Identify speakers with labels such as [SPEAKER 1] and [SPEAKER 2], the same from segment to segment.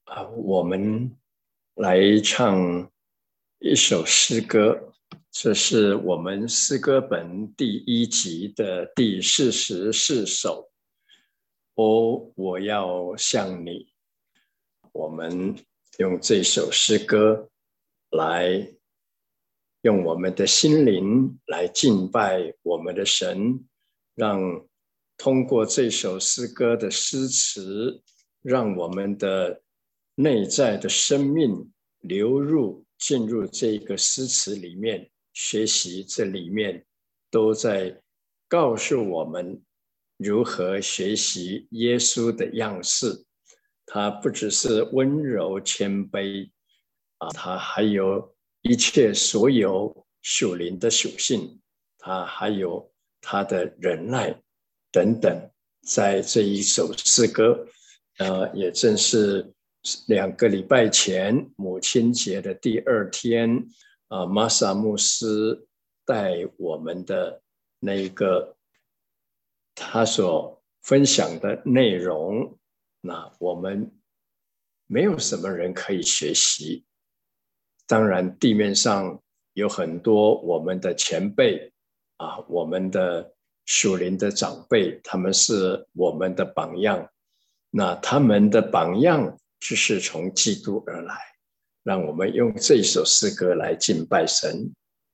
[SPEAKER 1] 我们来唱一首诗歌，这是我们诗歌本第1集的第44首。我要向你。我们用这首诗歌来用我们的心灵来敬拜我们的神，让通过这首诗歌的诗词，让我们的内在的生命进入这个诗词里面，学习这里面都在告诉我们如何学习耶稣的样式。他不只是温柔谦卑他还有一切所有属灵的属性，他还有他的忍耐等等。在这一首诗歌也正是2个礼拜前母亲节的第2天玛莎牧师带我们的那一个他所分享的内容，那我们没有什么人可以学习。当然地面上有很多我们的前辈我们的属灵的长辈，他们是我们的榜样，那他们的榜样就是从基督而来。让我们用这首诗歌来敬拜神。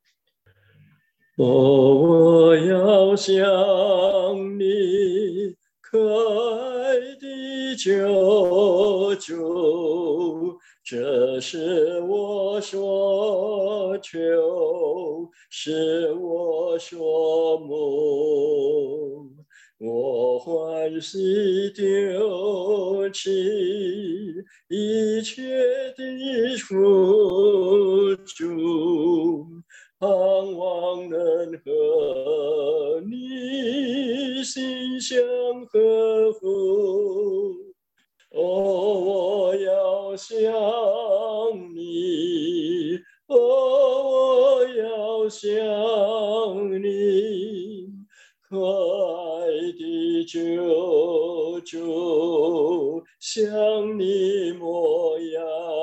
[SPEAKER 1] 我要向你可爱的救主，这是我所求，是我所梦。我欢喜丢弃一切的付出，盼望能和你心相合乎。我要向你，我要向你，可爱的救主，像你模样，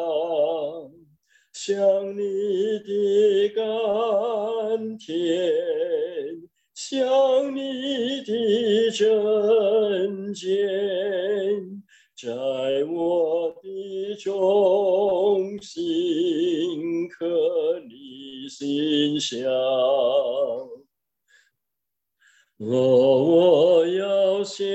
[SPEAKER 1] 像你的甘甜，像你的真见，在我的中心刻你心想。我要像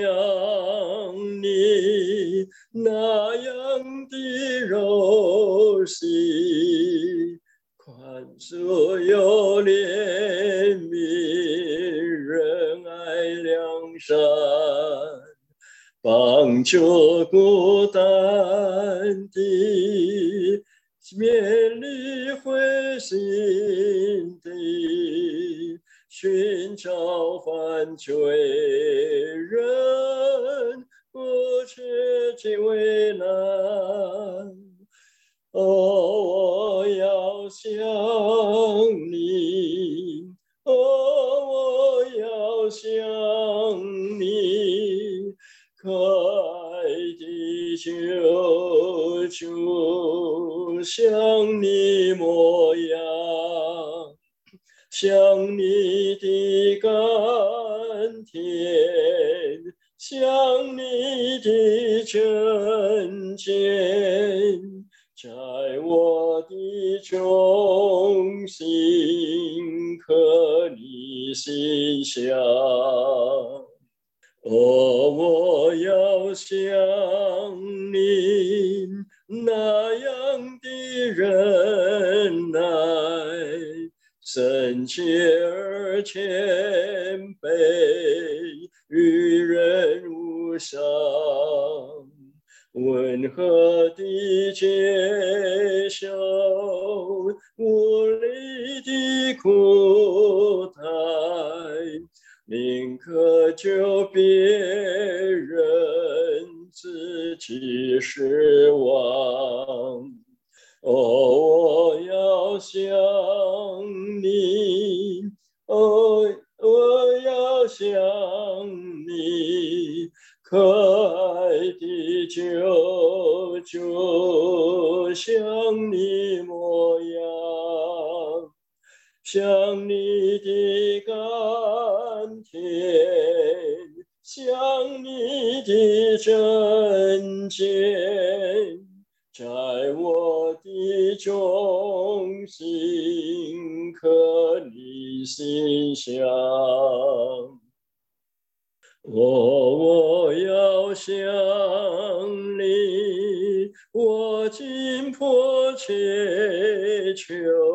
[SPEAKER 1] 你那样的柔细，宽恕有怜悯，仁爱良善，帮助孤单的，勉励灰心的，寻找犯罪人，不缺尽为难。我要向你，我要向你，可爱的救主，像你模样，像你的甘甜，像你的真见，在我的中心刻你心想。我要像你那样的忍耐，深切而谦卑，与人无伤，温和的接受无理的苦待，宁可救别人，自己失望。我要向你，我要向你，可爱的救就像你模样，像你的甘甜，像你的真见，在我的中心刻你心想。我要向你，我今迫切求，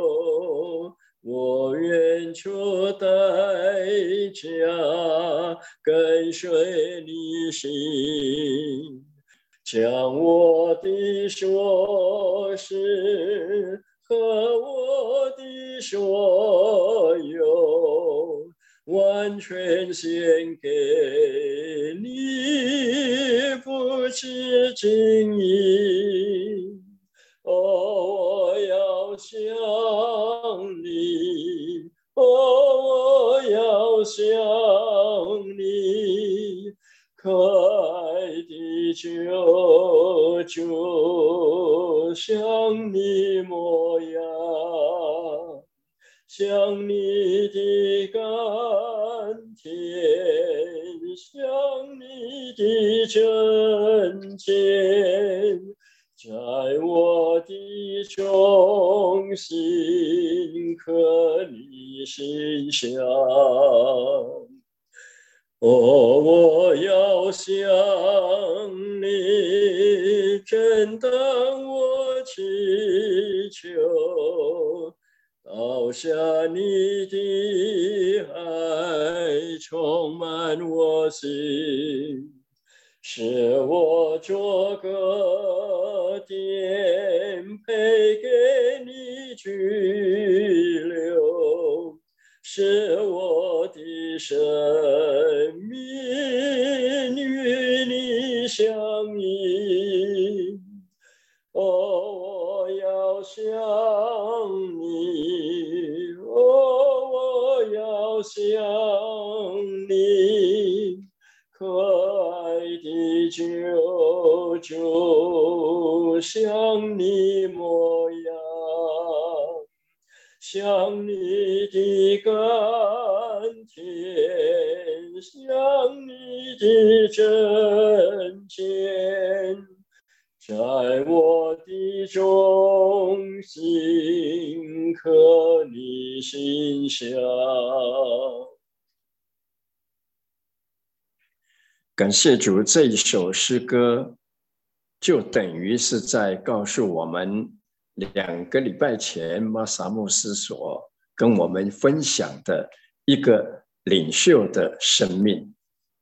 [SPEAKER 1] 我愿出代价跟随你心，将我的所思和我的所有完全献给你，不止经意。我要向你，我要向你，可爱的就像你模样，像你的甘甜，像你的真见，在我的中心刻你心想。我要向你，正当我祈求，倒下你的爱充满我心，使我做个颠沛给你居留，使我的生命与你相依。我要向你，我要向你，可爱的就像你模样，像你的甘甜，像你的真见，在我的中心刻你心想。感谢主，这一首诗歌就等于是在告诉我们2个礼拜前马萨牧师所跟我们分享的一个领袖的生命。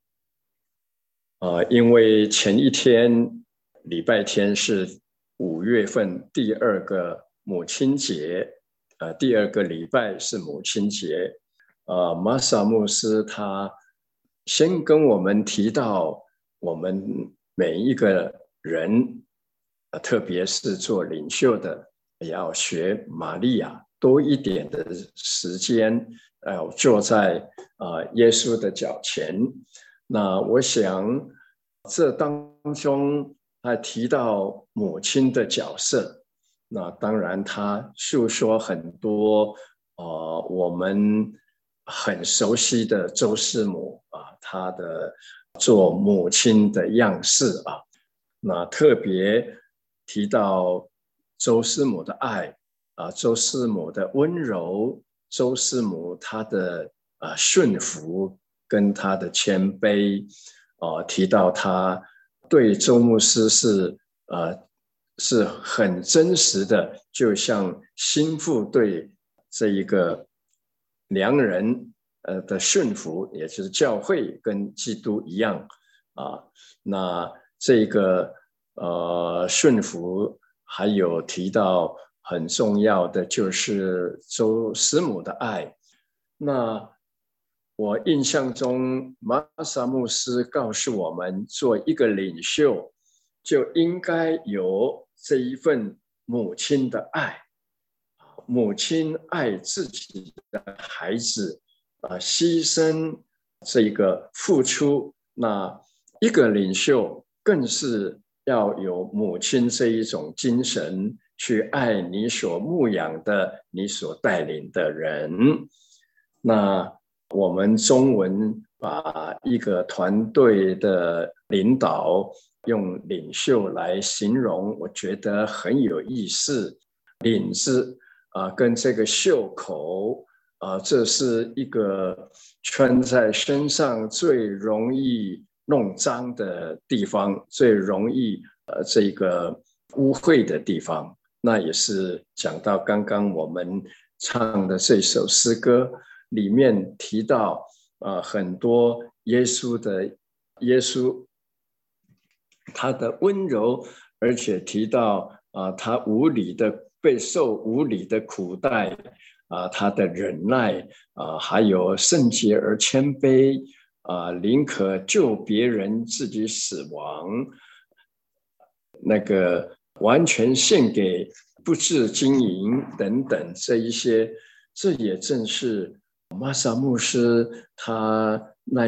[SPEAKER 1] 因为前一天礼拜天是5月份第2个母亲节，第2个礼拜是母亲节。马萨牧师他先跟我们提到，我们每一个人，特别是做领袖的，也要学玛利亚多一点的时间，坐在耶稣的脚前。那我想，这当中还提到母亲的角色，那当然他诉说很多我们很熟悉的周师母她的做母亲的样式那特别提到周师母的爱周师母的温柔，周师母她的顺服跟她的谦卑，提到她对周牧师是很真实的，就像心腹对这一个良人的顺服，也就是教会跟基督一样那这个顺服，还有提到很重要的就是周师母的爱。那我印象中，马萨牧师告诉我们，做一个领袖就应该有这一份母亲的爱。母亲爱自己的孩子牺牲这个付出。那一个领袖更是要有母亲这一种精神，去爱你所牧养的、你所带领的人。那我们中文把一个团队的领导用领袖来形容，我觉得很有意思。领字跟这个袖口这是一个穿在身上最容易弄脏的地方，最容易这个污秽的地方。那也是讲到刚刚我们唱的这首诗歌里面提到很多耶稣他的温柔，而且提到他备受无理的苦待他的忍耐还有圣洁而谦卑宁可救别人自己死亡，那个完全献给不置经营等等这一些，这也正是玛莎牧师他那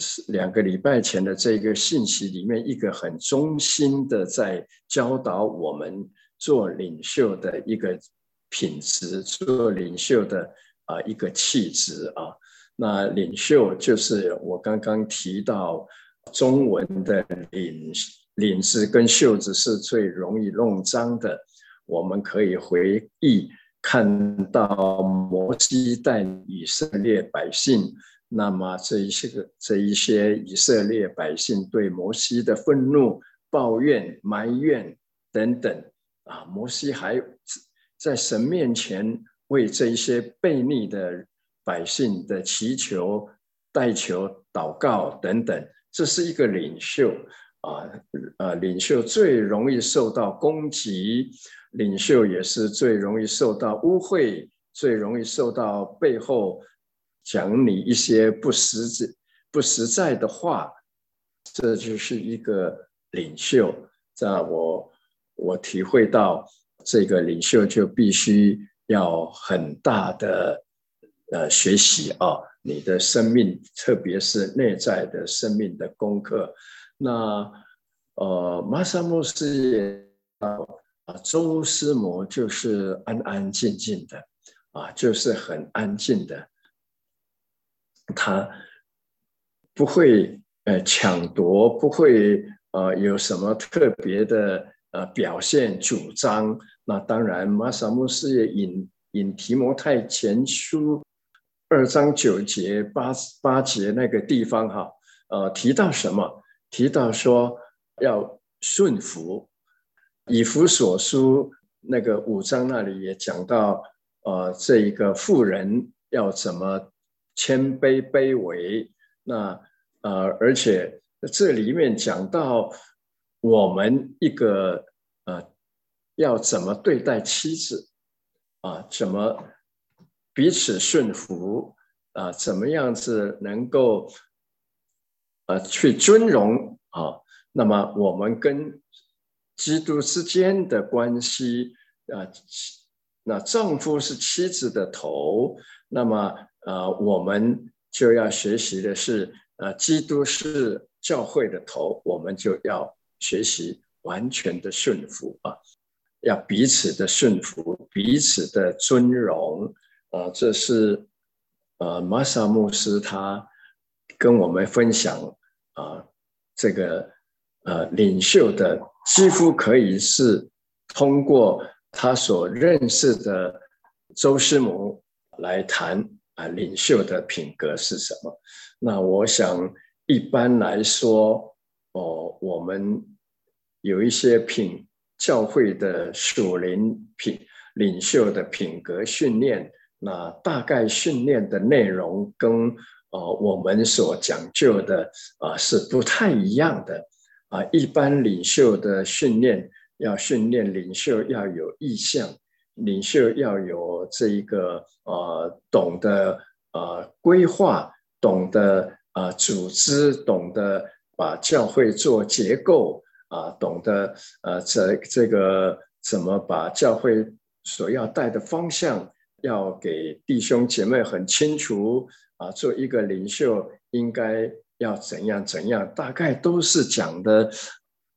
[SPEAKER 1] 2个礼拜前的这个信息里面一个很中心的在教导我们做领袖的一个品质，做领袖的一个气质那领袖就是我刚刚提到中文的领子跟袖子是最容易弄脏的。我们可以回忆看到摩西带以色列百姓，那么这一些以色列百姓对摩西的愤怒、抱怨、埋怨等等摩西还在神面前为这一些悖逆的百姓的祈求、代求、祷告等等，这是一个领袖领袖最容易受到攻击，领袖也是最容易受到污秽，最容易受到背后讲你一些不实在的话，这就是一个领袖。这我体会到，这个领袖就必须要很大的学习你的生命，特别是内在的生命的功课。那玛莎牧师也周师母就是安安静静的就是很安静的，他不会抢夺，不会有什么特别的表现主张。那当然玛莎牧师也引提摩太前书2章9节8节那个地方提到什么？提到说要顺服。以弗所书那个5章那里也讲到这一个妇人要怎么谦卑卑微。那而且这里面讲到我们一个要怎么对待妻子怎么彼此顺服怎么样子能够去尊荣那么我们跟基督之间的关系那丈夫是妻子的头，那么我们就要学习的是基督是教会的头，我们就要学习完全的顺服要彼此的顺服，彼此的尊荣这是玛莎牧师他跟我们分享这个领袖的几乎可以是通过他所认识的周师母来谈领袖的品格是什么。那我想一般来说我们有一些教会的属灵领袖的品格训练，那大概训练的内容跟我们所讲究的是不太一样的一般领袖的训练要训练领袖要有意向，领袖要有这一个懂得规划，懂得组织，懂得把教会做结构懂得这个怎么把教会所要带的方向要给弟兄姐妹很清楚做一个领袖应该要怎样怎样，大概都是讲的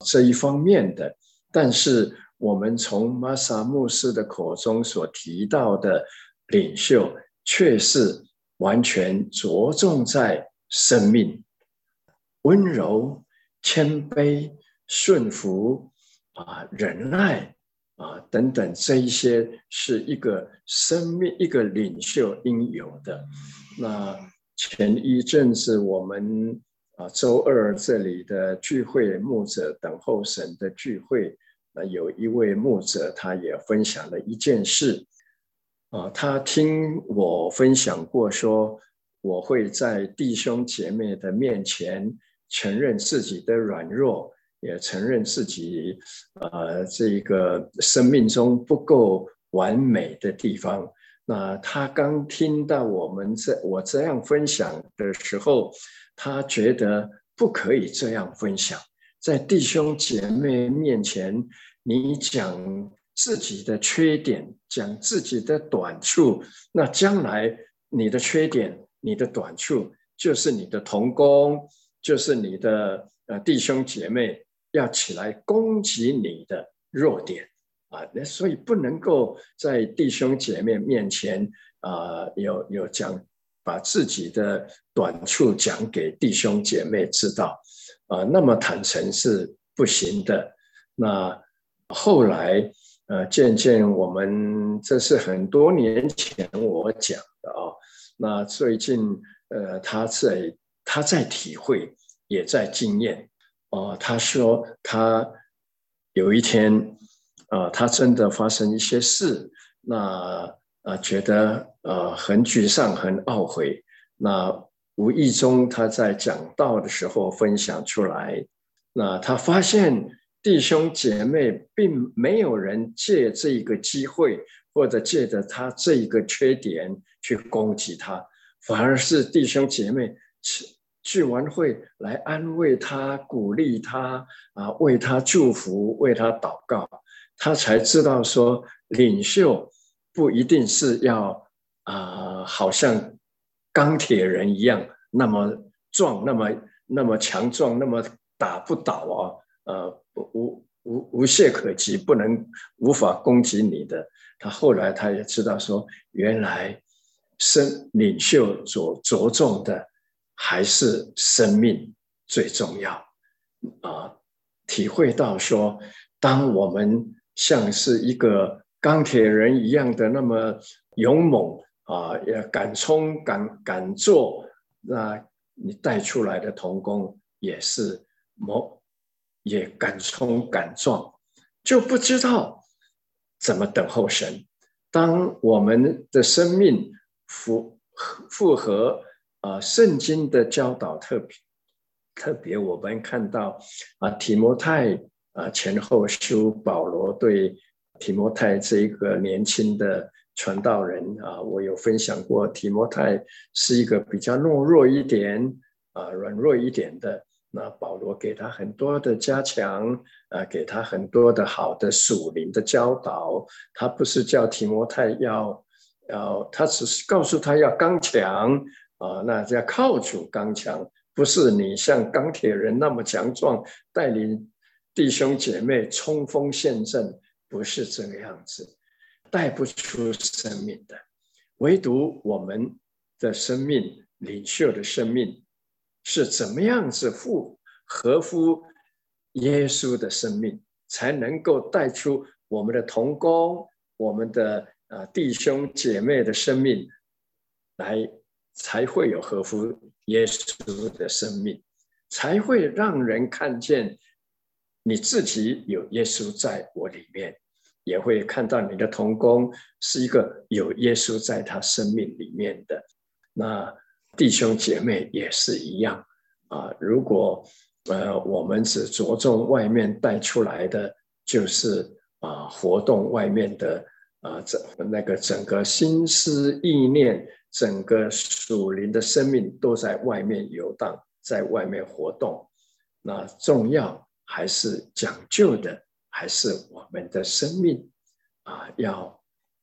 [SPEAKER 1] 这一方面的，但是我们从玛莎牧师的口中所提到的领袖，却是完全着重在生命、温柔、谦卑、顺服忍耐等等，这一些是一个生命、一个领袖应有的。那前一阵子我们周二这里的聚会，牧者等候神的聚会，有一位牧者他也分享了一件事他听我分享过说，我会在弟兄姐妹的面前承认自己的软弱，也承认自己这个生命中不够完美的地方。那他刚听到我这样分享的时候，他觉得不可以这样分享，在弟兄姐妹面前，你讲自己的缺点，讲自己的短处，那将来你的缺点、你的短处，就是你的同工，就是你的弟兄姐妹要起来攻击你的弱点所以不能够在弟兄姐妹面前有讲把自己的短处讲给弟兄姐妹知道那么坦诚是不行的。那后来渐渐我们这是很多年前我讲的那最近他在体会，也在经验他说他有一天他真的发生一些事，那觉得很沮丧、很懊悔。那无意中他在讲道的时候分享出来，那他发现弟兄姐妹并没有人借这个机会，或者借着他这一个缺点去攻击他，反而是弟兄姐妹聚完会来安慰他、鼓励他为他祝福、为他祷告。他才知道说，领袖不一定是要好像钢铁人一样那么壮、那么强壮、那么打不倒无懈可击，无法攻击你的。他后来他也知道说，原来领袖所着重的还是生命最重要体会到说，当我们像是一个钢铁人一样的那么勇猛也敢冲敢做，那你带出来的同工也是也敢冲敢撞，就不知道怎么等候神。当我们的生命符合圣经的教导，特别我们看到提摩太前后书保罗对提摩太这一个年轻的传道人我有分享过，提摩太是一个比较懦弱一点软弱一点的，那保罗给他很多的加强给他很多的好的属灵的教导。他不是叫提摩太他只是告诉他要刚强那要靠主刚强，不是你像钢铁人那么强壮，带领弟兄姐妹冲锋陷阵，不是这个样子，带不出生命的。唯独我们的生命，领袖的生命，是怎么样子合乎耶稣的生命，才能够带出我们的同工，我们的弟兄姐妹的生命来，才会有合乎耶稣的生命，才会让人看见你自己有耶稣在我里面，也会看到你的同工是一个有耶稣在他生命里面的。那弟兄姐妹也是一样如果我们只着重外面带出来的，就是活动外面的整个心思意念，整个属灵的生命都在外面游荡，在外面活动。那重要还是讲究的，还是我们的生命要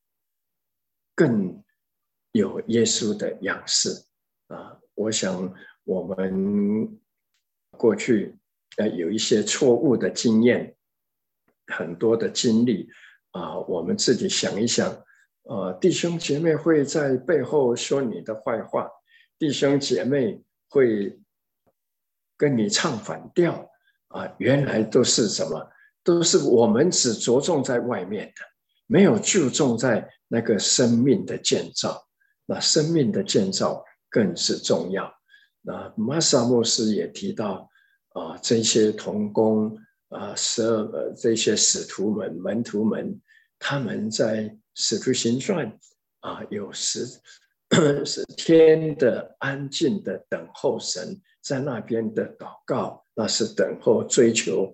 [SPEAKER 1] 更有耶稣的样式我想我们过去有一些错误的经验，很多的经历我们自己想一想，弟兄姐妹会在背后说你的坏话，弟兄姐妹会跟你唱反调原来都是什么？都是我们只着重在外面的，没有注重在那个生命的建造。那生命的建造更是重要。那马萨牧师也提到这些同工这些使徒们、门徒们，他们在使徒行传有10天的安静的等候神，在那边的祷告，那是等候追求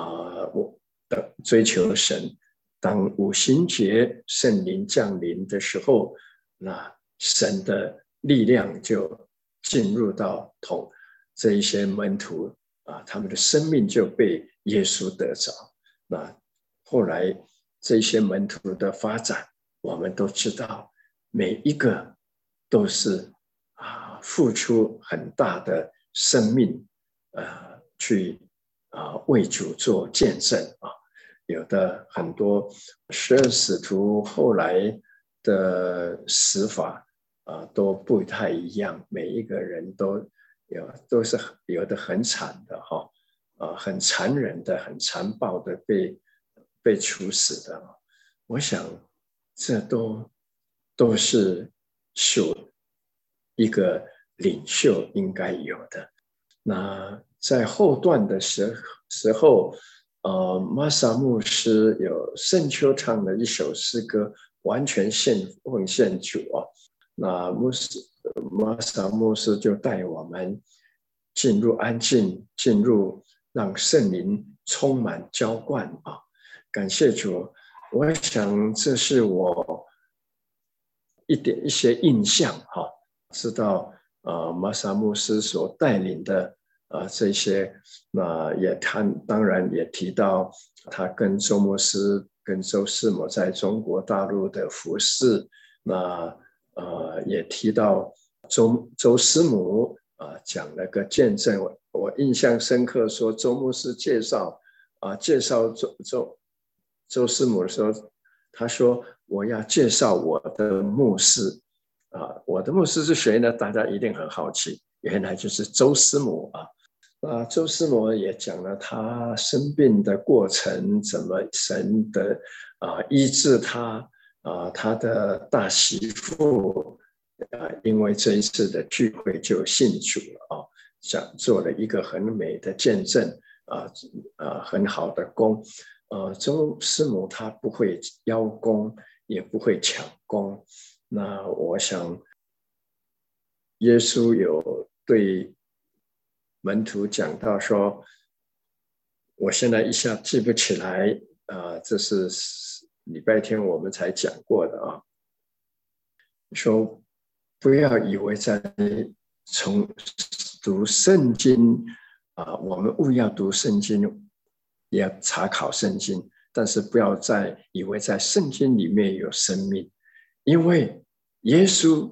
[SPEAKER 1] 追求神。当五旬节圣灵降临的时候，那神的力量就进入到这一些门徒他们的生命就被耶稣得着。那后来这些门徒的发展，我们都知道，每一个都是付出很大的生命去为主做见证有的很多12使徒后来的死法都不太一样，每一个人都是有的很惨的很残忍的、很残暴的被处死的。我想这都是属一个领袖应该有的。那在后段的时候玛莎牧师有圣秋唱的一首诗歌，完全奉献主那玛莎牧师就带我们进入安静，进入让圣灵充满浇灌感谢主。我想这是我一些印象知道玛莎牧师所带领的这些当然也提到他跟周牧师跟周师母在中国大陆的服事。也提到周师母讲了个见证，我印象深刻，说周牧师介绍周师母的时候，他说我要介绍我的牧师我的牧师是谁呢？大家一定很好奇，原来就是周师母周师母也讲了他生病的过程，怎么神的医治他他的大媳妇因为这一次的聚会就信主了做了一个很美的见证很好的功。周师母她不会邀功，也不会抢功。那我想耶稣有对门徒讲到说，我现在一下记不起来这是礼拜天我们才讲过的说不要以为在从读圣经我们务要读圣经，也要查考圣经，但是不要再以为在圣经里面有生命，因为耶稣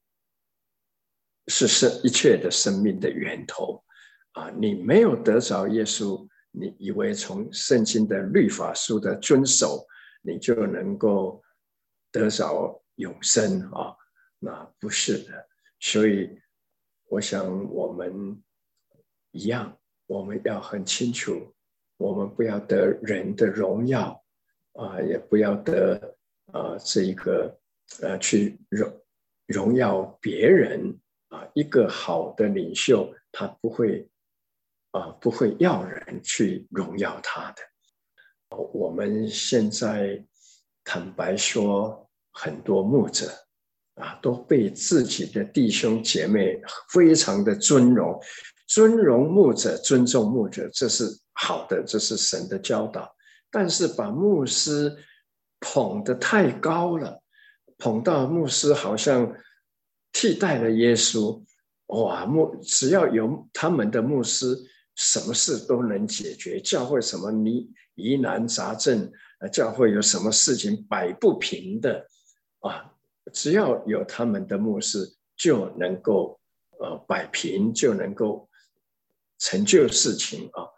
[SPEAKER 1] 是一切的生命的源头你没有得着耶稣，你以为从圣经的律法书的遵守，你就能够得着永生那不是的。所以我想我们一样，我们要很清楚，我们不要得人的荣耀也不要得这一个去荣耀别人一个好的领袖，他不会要人去荣耀他的。我们现在坦白说，很多牧者都被自己的弟兄姐妹非常的尊荣牧者，尊重牧者，这是好的，这是神的教导。但是把牧师捧得太高了，捧到牧师好像替代了耶稣只要有他们的牧师，什么事都能解决。教会什么疑难杂症教会有什么事情摆不平的只要有他们的牧师，就能够摆平，就能够成就事情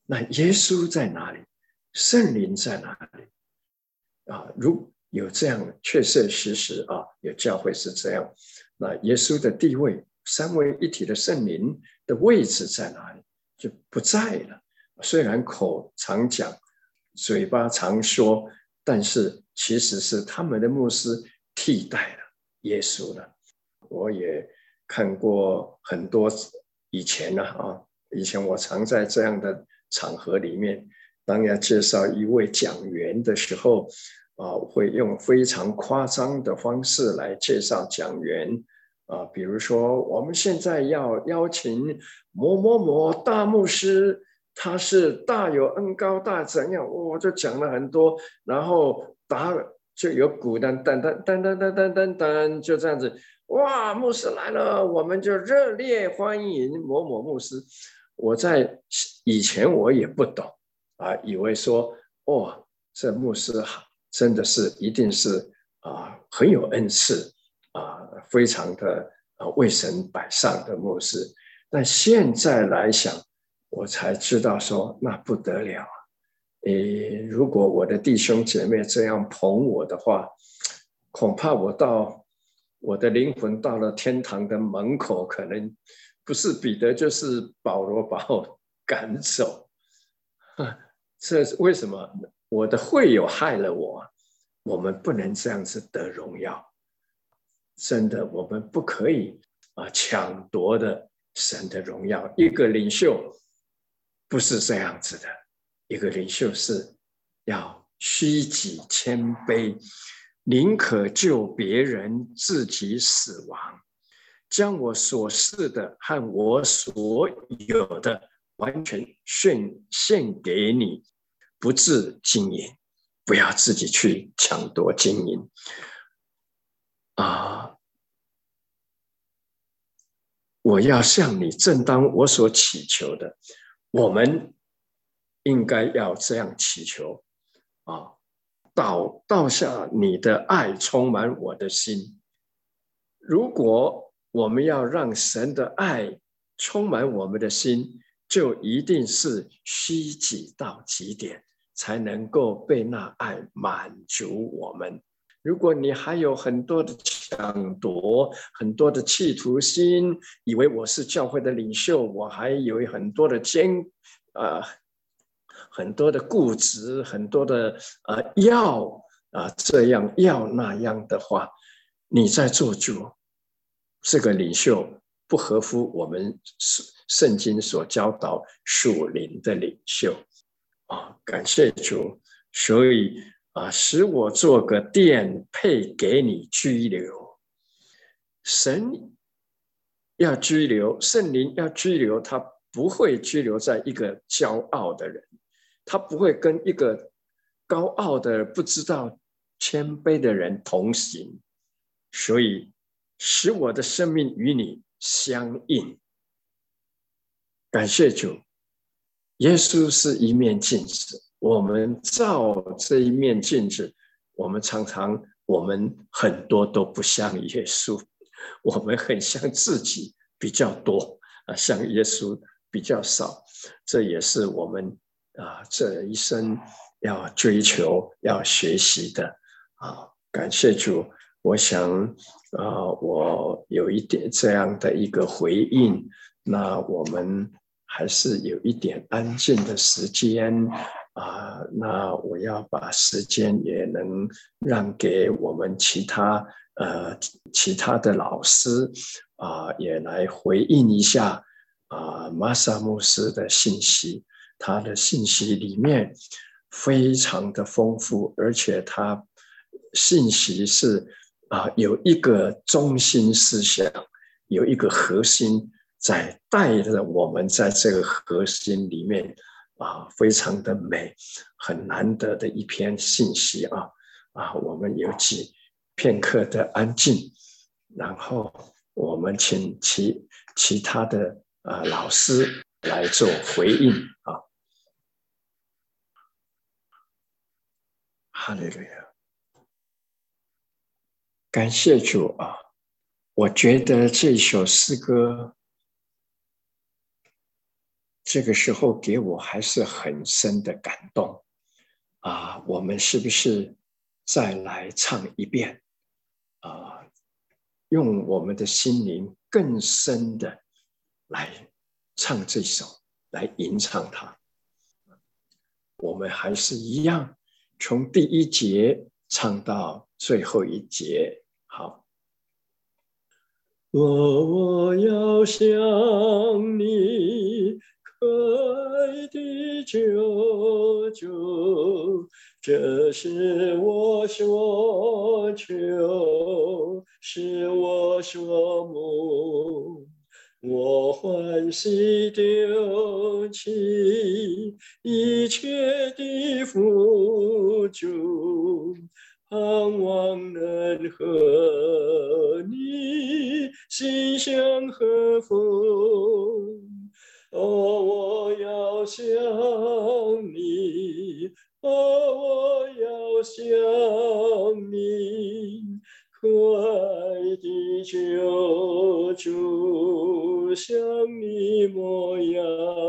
[SPEAKER 1] 那耶稣在哪里？圣灵在哪里？如有这样确确实实有教会是这样，那耶稣的地位，三位一体的圣灵的位置在哪里？就不在了。虽然口常讲，嘴巴常说，但是其实是他们的牧师替代了耶稣了。我也看过很多以前以前我常在这样的场合里面，当要介绍一位讲员的时候，会用非常夸张的方式来介绍讲员比如说我们现在要邀请某某某大牧师，他是大有恩高大怎样，我就讲了很多，然后就有鼓噔噔噔噔噔噔噔噔噔，就这样子，哇，牧师来了，我们就热烈欢迎某某牧师。我在以前我也不懂以为说这牧师真的是一定是很有恩赐非常的为神摆上的牧师。但现在来想，我才知道说那不得了如果我的弟兄姐妹这样捧我的话，恐怕我的灵魂到了天堂的门口，可能不是彼得就是保罗把我赶走。这为什么？我的会友害了我，我们不能这样子得荣耀。真的，我们不可以抢夺的神的荣耀。一个领袖不是这样子的，一个领袖是要虚己谦卑，宁可救别人，自己死亡，将我所是的和我所有的完全献给你，不自经营，不要自己去抢夺经营我要向你正当我所祈求的，我们应该要这样祈求倒下你的爱充满我的心。如果我们要让神的爱充满我们的心，就一定是虚己到极点，才能够被那爱满足我们。如果你还有很多的抢夺，很多的企图心，以为我是教会的领袖，我还有很多的很多的固执，很多的这样要那样的话，你在做主，这个领袖不合乎我们圣经所教导属灵的领袖感谢主，所以使我做个殿配给你居留。神要居留，圣灵要居留，他不会居留在一个骄傲的人，他不会跟一个高傲的不知道谦卑的人同行。所以使我的生命与你相应。感谢主，耶稣是一面镜子，我们照这一面镜子，我们很多都不像耶稣，我们很像自己比较多像耶稣比较少。这也是我们这一生要追求要学习的感谢主。我想我有一点这样的一个回应，那我们还是有一点安静的时间那我要把时间也能让给我们其他的老师也来回应一下玛萨牧师的信息。他的信息里面非常的丰富，而且他信息是有一个中心思想，有一个核心在带着我们，在这个核心里面非常的美，很难得的一篇信息我们有片刻的安静，然后我们请其他的老师来做回应哈利路亚，感谢主我觉得这首诗歌这个时候给我还是很深的感动啊！我们是不是再来唱一遍啊？用我们的心灵更深的来唱这首，来吟唱它。我们还是一样，从第一节唱到最后一节。好，我要向你可爱的救主，这是我所求，是我所慕。我欢喜丢弃一切的付出，盼望能和你心相合逢。哦，我要向你，哦，我要向你，可爱的救主，像你模样，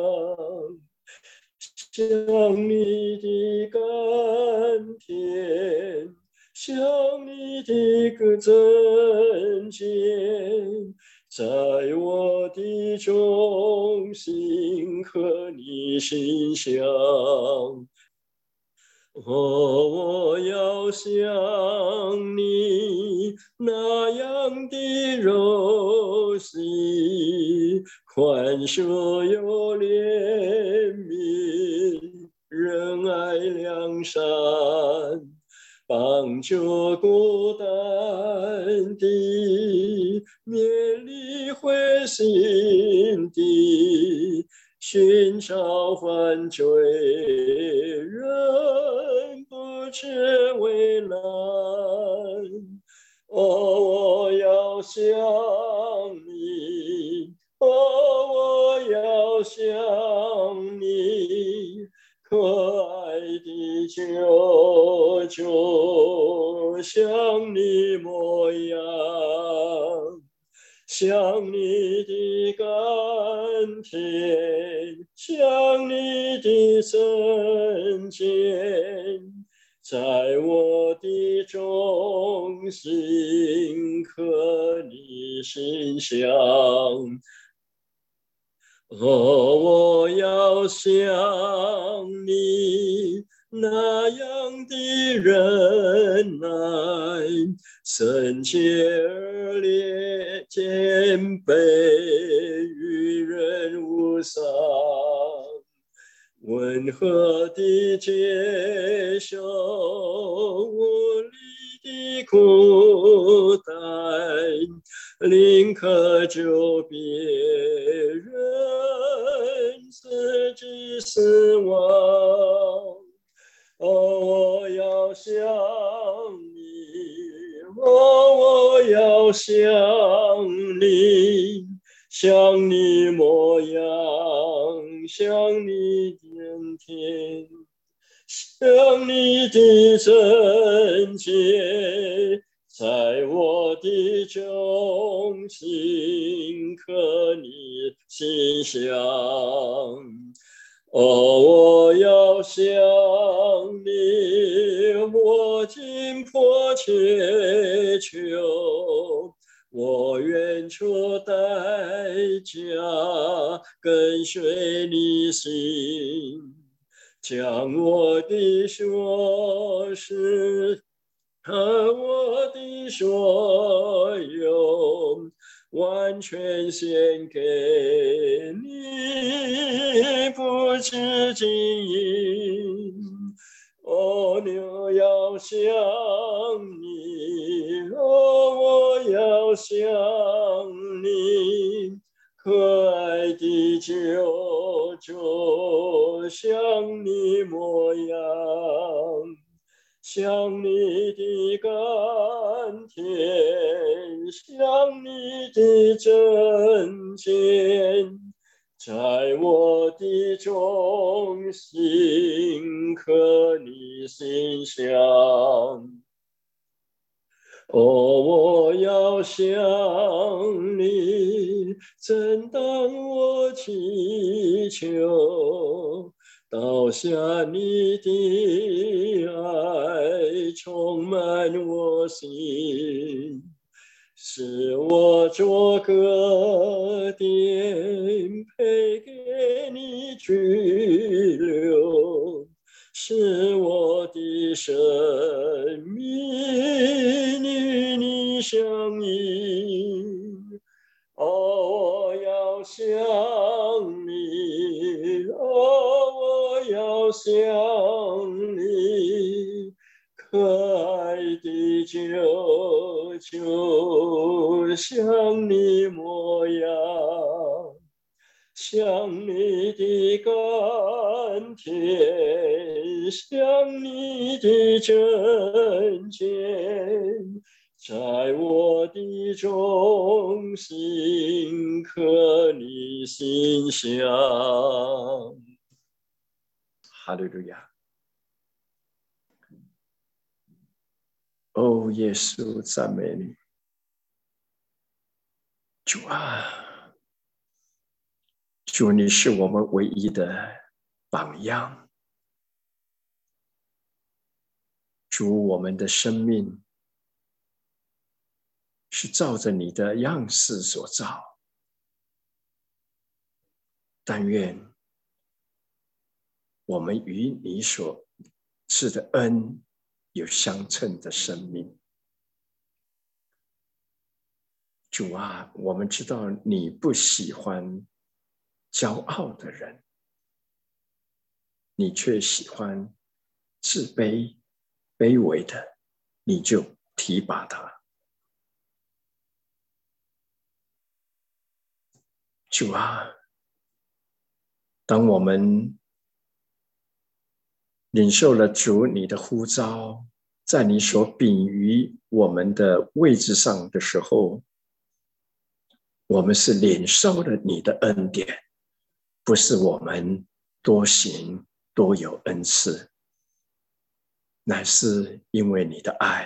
[SPEAKER 1] 像你的甘甜，像你的个真见，在我的中心和你心相。哦，我要像你那样的柔细，宽恕有怜悯，仁爱良善，帮助孤单的，勉励灰心的，寻找犯罪人不知为难。哦，我要向你，哦，我要向你，可爱的救主，像你模样，像你的甘甜，像你的真见，在我的中心和你心相。哦，我要像你那样的忍耐，圣洁而烈，谦卑与人无伤，温和的接受无力的苦待，宁可救别人，自己死亡。哦，我要向你，哦，我要向你，像你模样，像你甜甜，像你的贞洁，在我的中心和你心相。哦，我要向你，我今迫切求，我愿出代价，跟随你心，将我的所思和我的所有完全献给你，不知经营。哦，我要向你，哦，我要向你，可爱的救主，像你模样，像你的甘甜，像你的真见，在我的中心和你心相。 哦，我要向你，正当我祈求，倒下你的爱，充满我心，使我做个典，配给你居留。使我的生命与你相应。哦，我要向你，哦，我要向你，可爱的救救，像你模样。像你的甘甜，像你的真见，在我的中心刻你心香。哈利路亚！哦，耶稣，赞美你，主啊！主，你是我们唯一的榜样。主，我们的生命是照着你的样式所造。但愿我们与你所赐的恩有相称的生命。主啊，我们知道你不喜欢骄傲的人，你却喜欢自卑、卑微的，你就提拔他。主啊，当我们领受了主你的呼召，在你所秉于我们的位置上的时候，我们是领受了你的恩典，不是我们多行多有恩赐，乃是因为你的爱。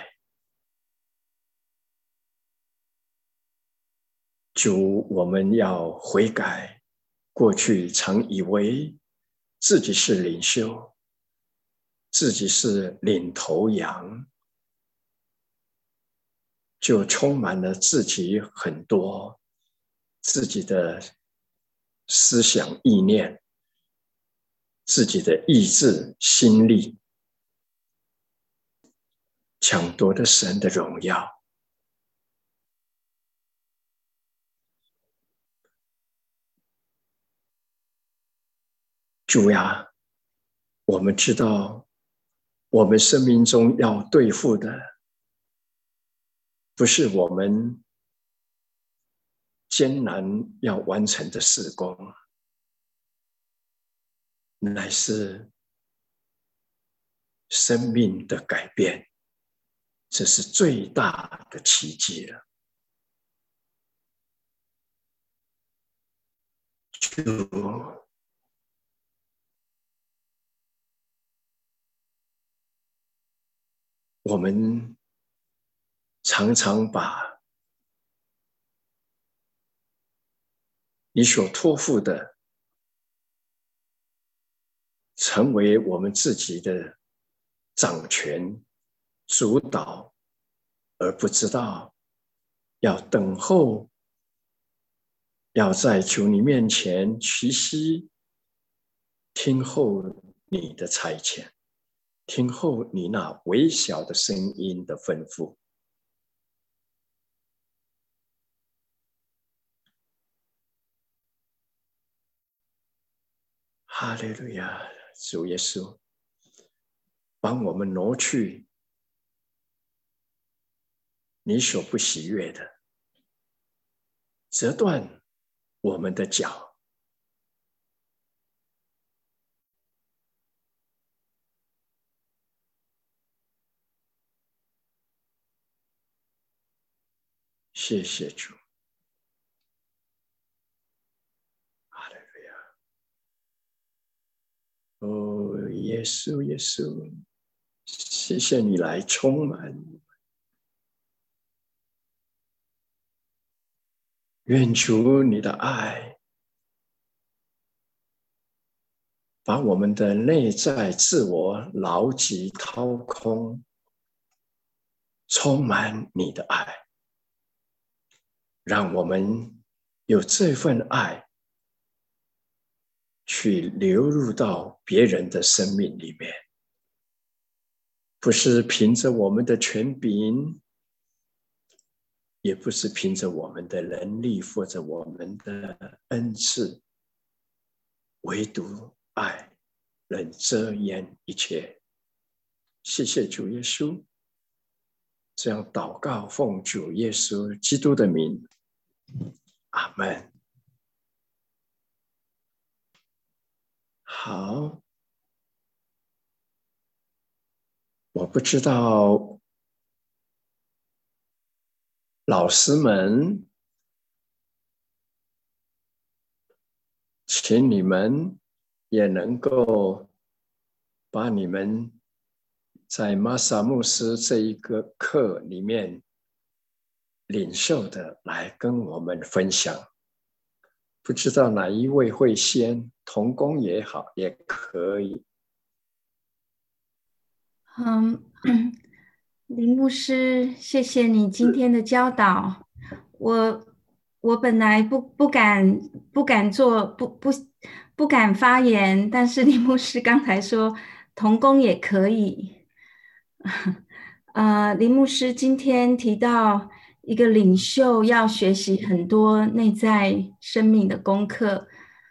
[SPEAKER 1] 主，我们要悔改，过去常以为自己是领袖，自己是领头羊，就充满了自己很多自己的思想意念，自己的意志心力，抢夺了神的荣耀。主呀，我们知道我们生命中要对付的不是我们艰难要完成的事工，乃是生命的改变，这是最大的奇迹了。主，我们常常把你所托付的成为我们自己的掌权主导，而不知道要等候，要在主你面前屈膝，听候你的差遣，听候你那微小的声音的吩咐。哈利路亚，主耶稣，帮我们挪去你所不喜悦的，折断我们的脚。谢谢主，哈利路亚。哦，耶稣，耶稣，谢谢你来充满愿主你的爱把我们的内在自我牢记掏空，充满你的爱，让我们有这份爱去流入到别人的生命里面，不是凭着我们的权柄，也不是凭着我们的能力或者我们的恩赐，唯独爱能遮掩一切。谢谢主耶稣，这样祷告奉主耶稣基督的名，阿们。好，我不知道老师们，请你们也能够把你们在玛萨牧师这一个课里面领受的来跟我们分享。不知道哪一位会先，同工也好，也可以。
[SPEAKER 2] 林牧师，谢谢你今天的教导。我本来不敢做，不敢发言，但是林牧师刚才说童工也可以。林牧师今天提到一个领袖要学习很多内在生命的功课，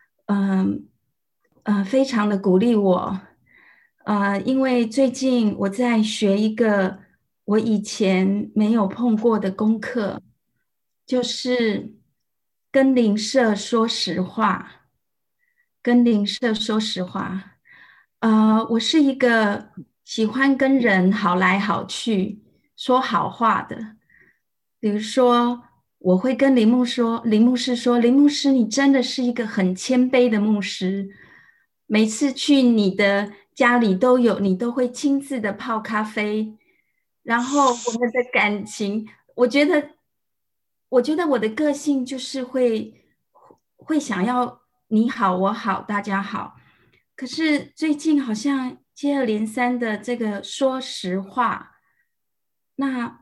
[SPEAKER 2] 非常的鼓励我。因为最近我在学一个我以前没有碰过的功课，就是跟邻舍说实话。跟邻舍说实话，我是一个喜欢跟人好来好去、说好话的。比如说，我会跟林牧师说，林牧师，你真的是一个很谦卑的牧师。每次去你的家里你都会亲自的泡咖啡，然后我们的感情，我觉得，我觉得我的个性就是会想要你好我好大家好，可是最近好像接二连三的这个说实话，那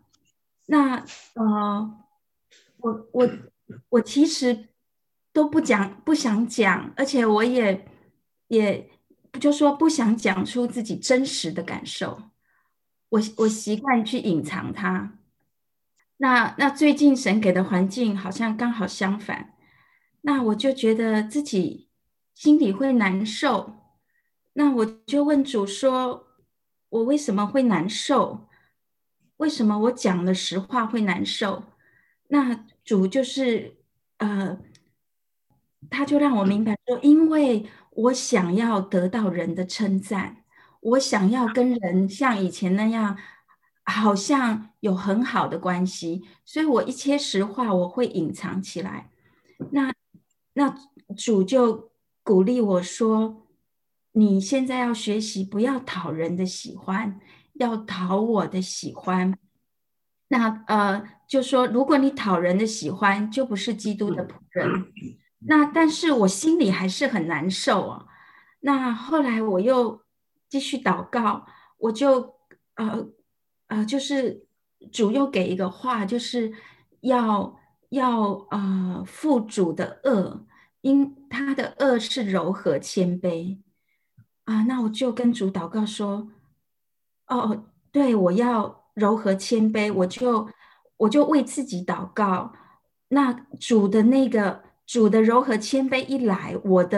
[SPEAKER 2] 那我其实都不想讲，而且我也就说不想讲出自己真实的感受，我习惯去隐藏它。那最近神给的环境好像刚好相反，那我就觉得自己心里会难受。那我就问主说，我为什么会难受？为什么我讲了实话会难受？那主就是呃，他就让我明白说，因为我想要得到人的称赞，我想要跟人像以前那样，好像有很好的关系，所以我一些实话我会隐藏起来。那那主就鼓励我说：“你现在要学习，不要讨人的喜欢，要讨我的喜欢。”就说如果你讨人的喜欢，就不是基督的仆人。那但是我心里还是很难受啊。那后来我又继续祷告，我就呃就是主又给一个话，就是要负主的恶，因他的恶是柔和谦卑啊。那我就跟主祷告说，哦，对，我要柔和谦卑，我就为自己祷告。那主的柔和谦卑一来，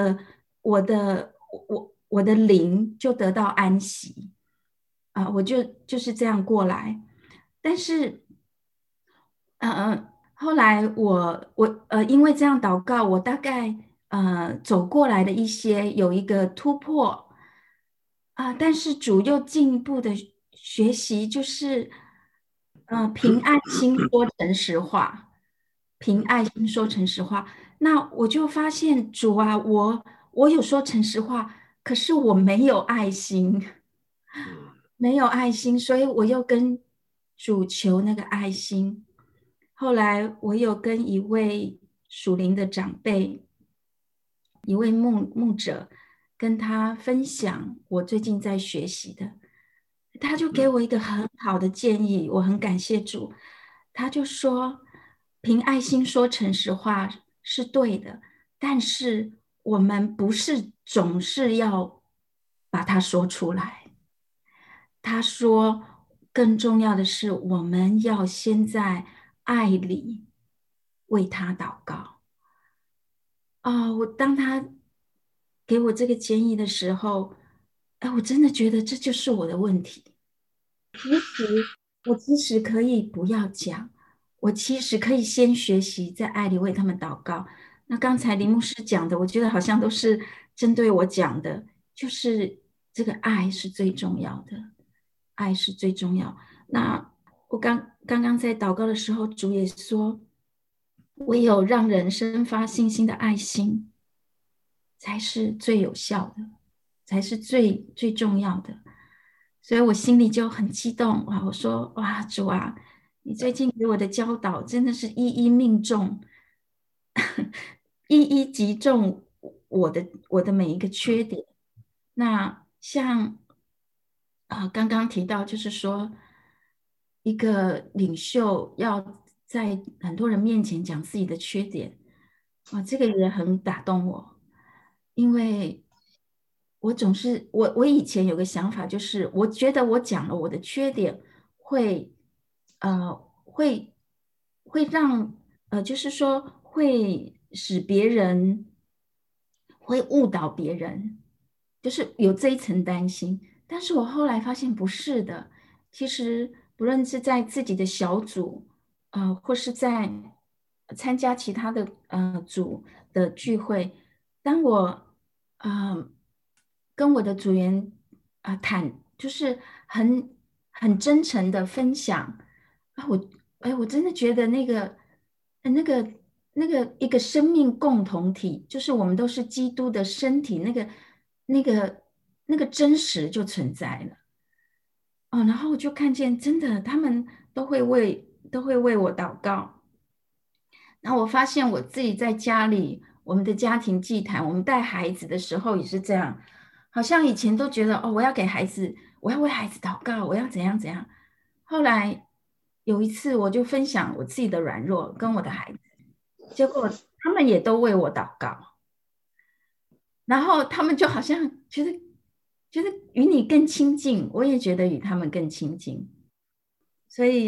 [SPEAKER 2] 我的灵就得到安息啊，就是这样过来。但是，后来因为这样祷告，我大概走过来的有一个突破但是主又进一步的学习，就是凭爱心说诚实话，凭爱心说诚实话。那我就发现主啊，我有说诚实话，可是我没有爱心，没有爱心，所以我又跟主求那个爱心。后来我有跟一位属灵的长辈，一位牧者跟他分享我最近在学习的，他就给我一个很好的建议，我很感谢主。他就说，凭爱心说诚实话是对的，但是我们不是总是要把它说出来。他说，更重要的是，我们要先在爱里为他祷告。当他给我这个建议的时候，哎，我真的觉得这就是我的问题。我其实可以不要讲，我其实可以先学习在爱里为他们祷告。那刚才林牧师讲的，我觉得好像都是针对我讲的，就是这个爱是最重要的，爱是最重要。那我刚刚在祷告的时候，主也说，唯有让人生发信心的爱心，才是最有效的，才是最重要的。所以我心里就很激动哇！我说哇，主啊，你最近给我的教导真的是一一命中，一一击中我的每一个缺点。那像刚刚提到，就是说一个领袖要在很多人面前讲自己的缺点，这个也很打动我，因为我总是我以前有个想法，就是我觉得我讲了我的缺点会会让就是说会使别人会误导别人，就是有这一层担心。但是我后来发现不是的，其实不论是在自己的小组，或是在参加其他的组的聚会，当我呃跟我的组员就是很真诚的分享我真的觉得那个一个生命共同体，就是我们都是基督的身体，那个真实就存在了。然后我就看见真的他们都会为我祷告。然后我发现我自己在家里，我们的家庭祭坛，我们带孩子的时候也是这样，好像以前都觉得我要给孩子，我要为孩子祷告，我要怎样怎样。后来有一次，我就分享我自己的软弱跟我的孩子，结果他们也都为我祷告，然后他们就好像觉得与你更亲近，我也觉得与他们更亲近，所以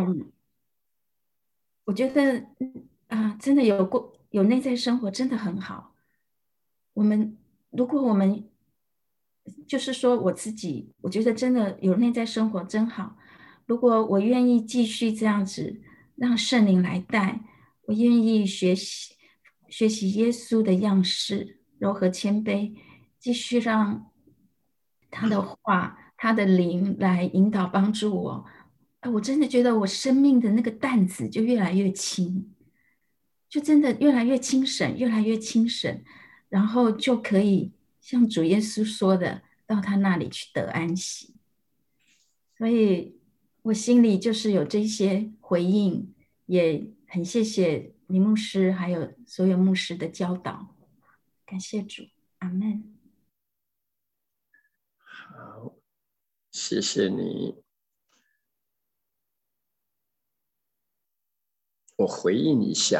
[SPEAKER 2] 我觉得真的有内在生活真的很好。如果我们就是说我自己，我觉得真的有内在生活真好。如果我愿意继续这样子，让圣灵来带，我愿意学习耶稣的样式，柔和谦卑，继续让他的话、他的灵来引导帮助我。我真的觉得我生命的那个担子就越来越轻，就真的越来越轻省，越来越轻省，然后就可以像主耶稣说的，到他那里去得安息。所以我心里就是有这些回应，也很谢谢林牧师还有所有牧师的教导，感谢主，阿门。
[SPEAKER 1] 好，谢谢你。我回应一下，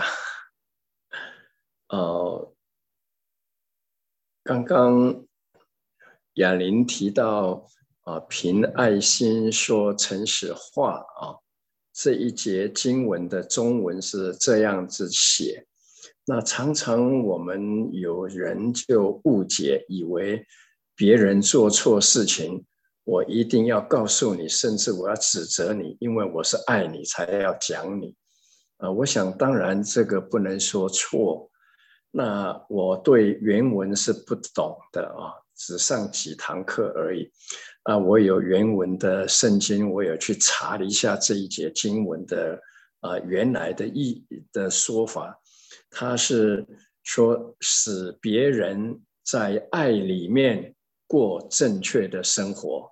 [SPEAKER 1] 刚刚雅玲提到凭爱心说诚实话这一节经文的中文是这样子写。那常常我们有人就误解，以为别人做错事情，我一定要告诉你，甚至我要指责你，因为我是爱你才要讲你。我想当然这个不能说错。那我对原文是不懂的只上几堂课而已。我有原文的圣经，我有去查了一下这一节经文的原来的的说法，它是说使别人在爱里面过正确的生活。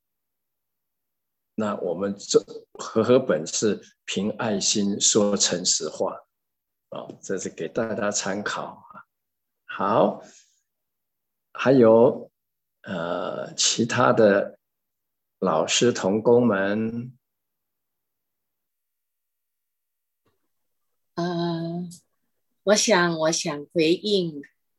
[SPEAKER 1] 那我们和合本是凭爱心说诚实话这是给大家参考。好，还有其他的老师同工们，
[SPEAKER 3] 我想回应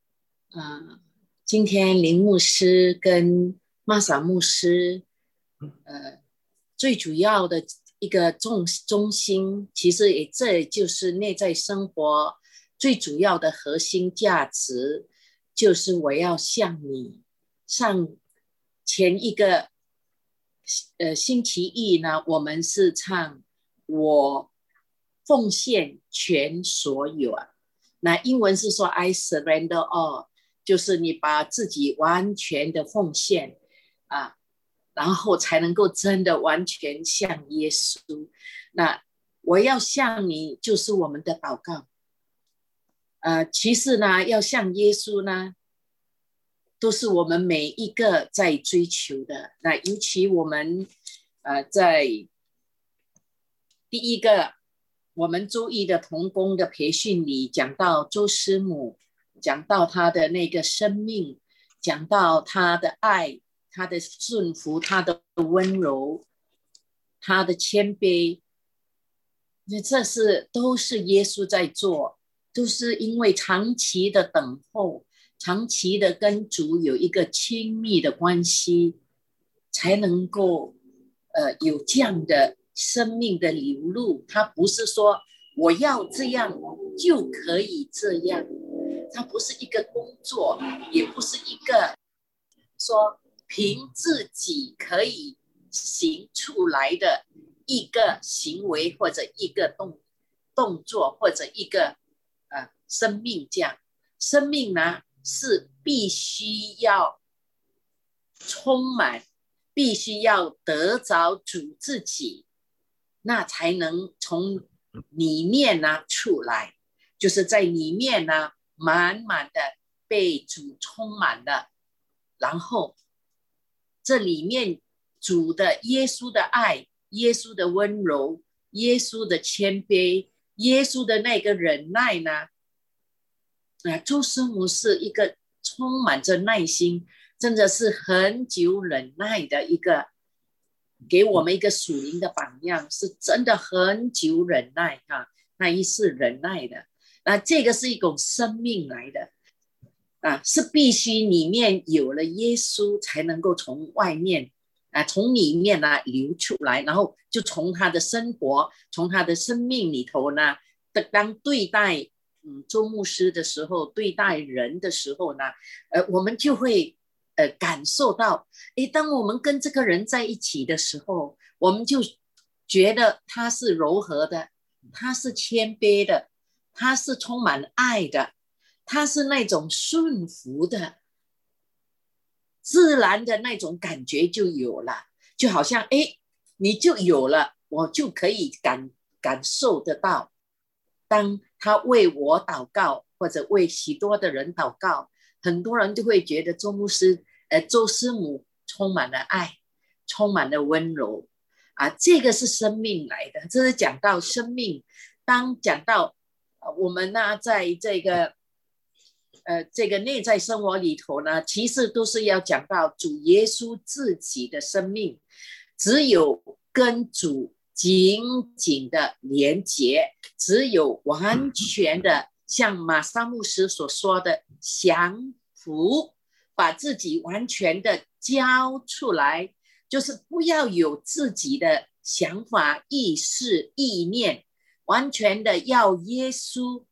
[SPEAKER 3] 今天林牧师跟玛莎牧师最主要的一个中心，其实这就是内在生活最主要的核心价值，就是我要像你。上前一个星期一呢，我们是唱我奉献全所有啊，那英文是说 I surrender all， 就是你把自己完全的奉献啊，然后才能够真的完全像耶稣。那我要像你，就是我们的祷告。其实呢，要像耶稣呢，都是我们每一个在追求的。那尤其我们在第一个我们周一的同工的培训里，讲到周师母，讲到他的那个生命，讲到他的爱，他的顺服，他的温柔，他的谦卑，这都是耶稣在做，都是因为长期的等候，长期的跟主有一个亲密的关系，才能够有这样的生命的流露。他不是说我要这样就可以这样，它不是一个工作，也不是一个说凭自己可以行出来的一个行为，或者一个动作，或者一个生命。这样生命呢是必须要充满，必须要得着主自己，那才能从里面呢出来，就是在里面呢满满的被主充满了，然后这里面主的耶稣的爱，耶稣的温柔，耶稣的谦卑，耶稣的那个忍耐呢，周师母是一个充满着耐心，真的是很久忍耐的一个，给我们一个属灵的榜样，是真的很久忍耐那一是忍耐的。那这个是一种生命来的是必须里面有了耶稣，才能够从外面从里面流出来，然后就从他的生活，从他的生命里头呢，当对待周牧师的时候，对待人的时候呢，我们就会感受到，当我们跟这个人在一起的时候，我们就觉得他是柔和的，他是谦卑的，他是充满爱的，他是那种顺服的，自然的那种感觉就有了，就好像你就有了，我就可以感受得到。当他为我祷告，或者为许多的人祷告，很多人就会觉得周师母充满了爱，充满了温柔这个是生命来的。这是讲到生命。当讲到我们呢，在这个内在生活里头呢，其实都是要讲到主耶稣自己的生命，只有跟主紧紧的连结，只有完全的像马萨牧师所说的降服，把自己完全的交出来，就是不要有自己的想法、意识、意念，完全的要耶稣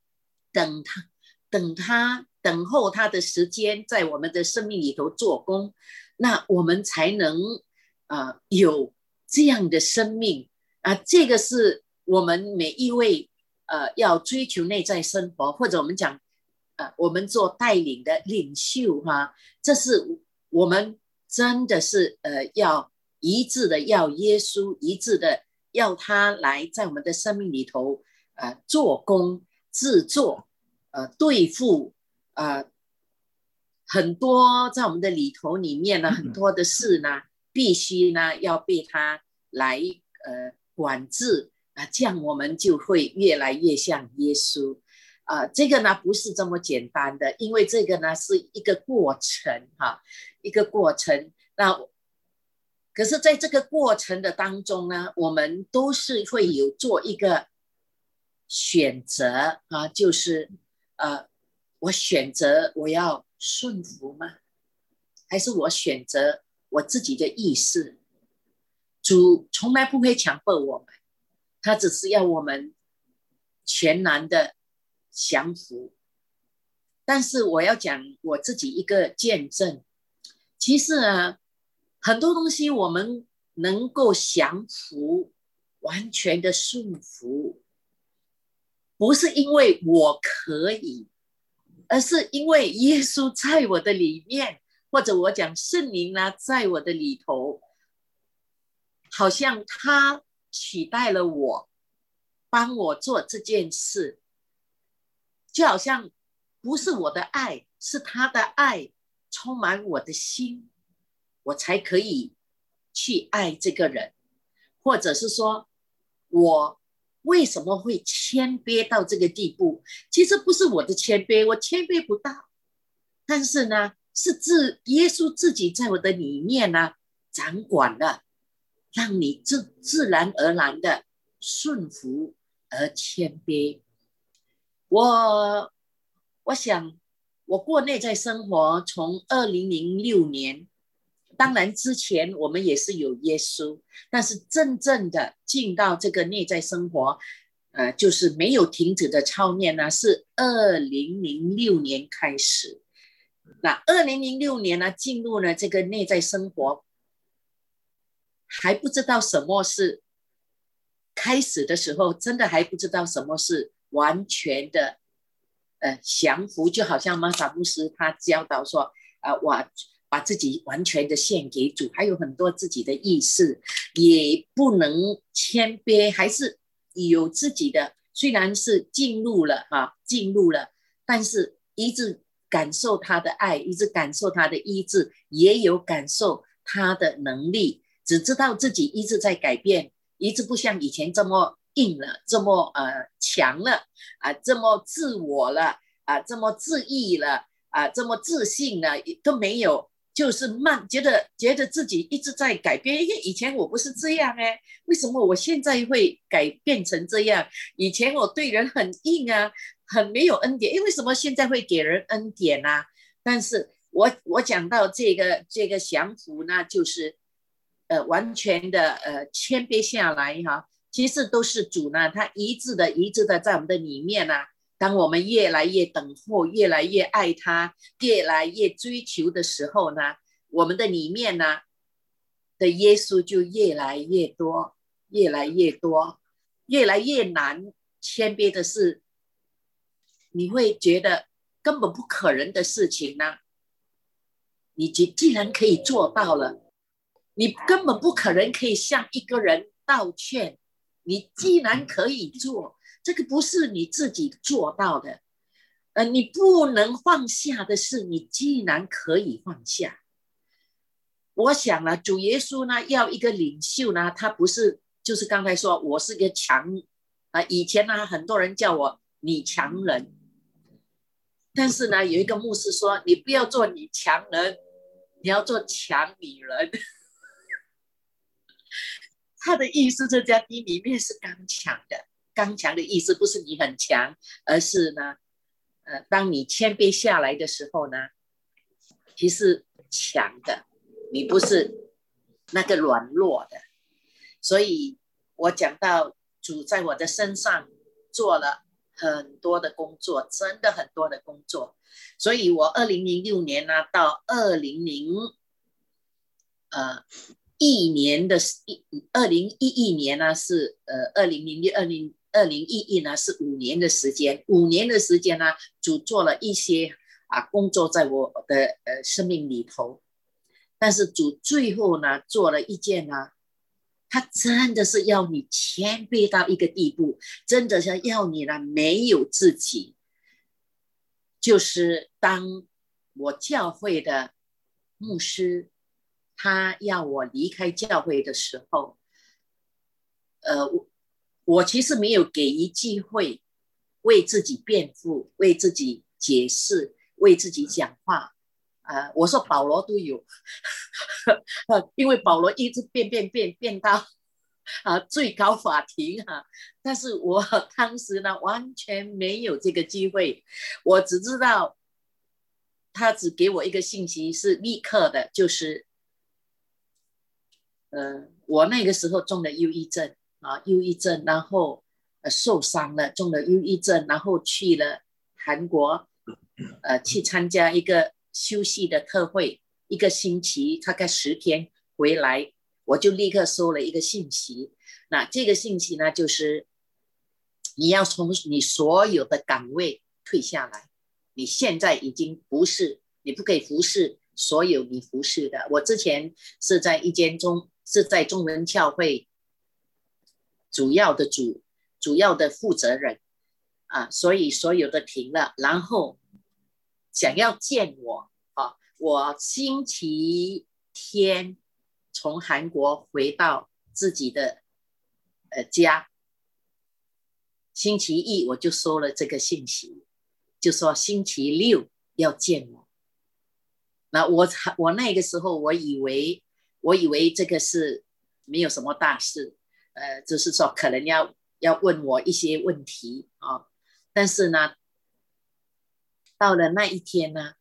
[SPEAKER 3] 等候他的时间在我们的生命里头做工，那我们才能有这样的生命这个是我们每一位要追求内在生活，或者我们讲我们做带领的领袖这是我们真的是要一致的要耶稣，一致的要他来在我们的生命里头做工制作对付很多在我们的里头里面呢，很多的事呢必须呢要被他来管制这样我们就会越来越像耶稣。这个呢不是这么简单的，因为这个呢是一个过程一个过程。那可是在这个过程的当中呢，我们都是会有做一个选择就是我选择我要顺服吗？还是我选择我自己的意识？主从来不会强迫我们，他只是要我们全然的降服。但是我要讲我自己一个见证，其实很多东西我们能够降服，完全的顺服，不是因为我可以，而是因为耶稣在我的里面，或者我讲圣灵在我的里头，好像他取代了我，帮我做这件事，就好像不是我的爱，是他的爱充满我的心，我才可以去爱这个人。或者是说我为什么会谦卑到这个地步？其实不是我的谦卑，我谦卑不到，但是呢是耶稣自己在我的里面掌管了，让你自然而然的顺服而谦卑。我想我过内在生活从2006年，当然之前我们也是有耶稣，但是真正的进到这个内在生活就是没有停止的操练是2006年开始。那2006年进入了这个内在生活，还不知道什么是开始的时候，真的还不知道什么是完全的降服。就好像玛撒牧师他教导说我把自己完全的献给主，还有很多自己的意识，也不能谦卑，还是有自己的，虽然是进入了，但是一直感受他的爱，一直感受他的医治，也有感受他的能力，只知道自己一直在改变，一直不像以前这么硬了，这么强了这么自我了这么自义了这么自信了，都没有。就是觉得自己一直在改变，因为以前我不是这样为什么我现在会改变成这样？以前我对人很硬很没有恩典，为什么现在会给人恩典但是我讲到这个降服呢，就是完全的谦卑下来其实都是主呢，他一致的在我们的里面当我们越来越等候，越来越爱他，越来越追求的时候呢，我们的里面的耶稣就越来越多，越来越多，越来越难。谦卑的是你会觉得根本不可能的事情你既然可以做到了，你根本不可能可以向一个人道歉，你既然可以做，这个不是你自己做到的你不能放下的是你既然可以放下。我想主耶稣要一个领袖他不是就是刚才说我是个强以前很多人叫我女强人，但是有一个牧师说你不要做女强人，你要做强女人他的意思是在你里面是刚强的，刚强的意思不是你很强，而是当你谦卑下来的时候其实强的，你不是那个软弱的。所以我讲到主在我的身上做了很多的工作，真的很多的工作。所以我2006年到2011年的2011年是2011是5年的时间，5年的时间主做了一些工作在我的生命里头。但是主最后做了一件他真的是要你谦卑到一个地步，真的是要你没有自己。就是当我教会的牧师他要我离开教会的时候我其实没有给予机会为自己辩护，为自己解释，为自己讲话。我说保罗都有，因为保罗一直变到最高法庭但是我当时呢完全没有这个机会，我只知道他只给我一个信息是立刻的，就是我那个时候中了忧郁症忧郁症，然后受伤了，中了忧郁症，然后去了韩国去参加一个休息的特会，一个星期大概10天回来，我就立刻收了一个信息。那这个信息呢，就是你要从你所有的岗位退下来，你现在已经不是，你不可以服侍所有你服侍的。我之前是在是在中文教会主要的负责人所以所有的停了，然后想要见我我星期天从韩国回到自己的家，星期一我就收了这个信息，就说星期六要见我。那我那个时候我以为这个是没有什么大事，就是说可能要问我一些问题但是呢，到了那一天呢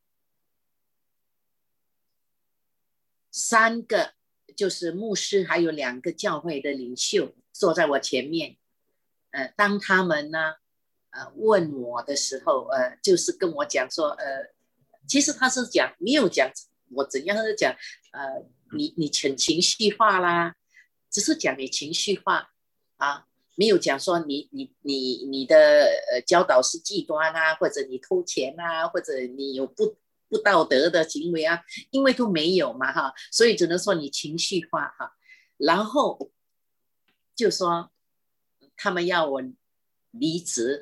[SPEAKER 3] ，3个就是牧师还有2个教会的领袖坐在我前面，当他们呢问我的时候，就是跟我讲说，其实他是没有讲我怎样，是讲你很情绪化啦，只是讲你情绪化没有讲说你的教导是极端或者你偷钱或者你有不道德的行为因为都没有嘛所以只能说你情绪化然后就说他们要我离职。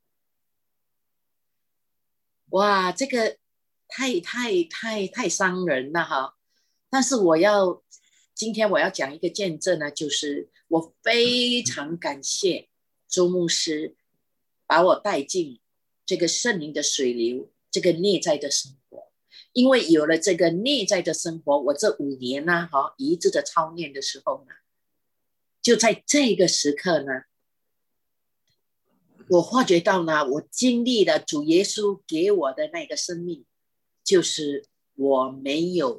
[SPEAKER 3] 哇，这个太伤人了但是今天我要讲一个见证呢，就是我非常感谢周牧师把我带进这个圣灵的水流，这个内在的生活。因为有了这个内在的生活，我这5年一直的操练的时候呢，就在这个时刻呢，我发觉到呢，我经历了主耶稣给我的那个生命，就是我没有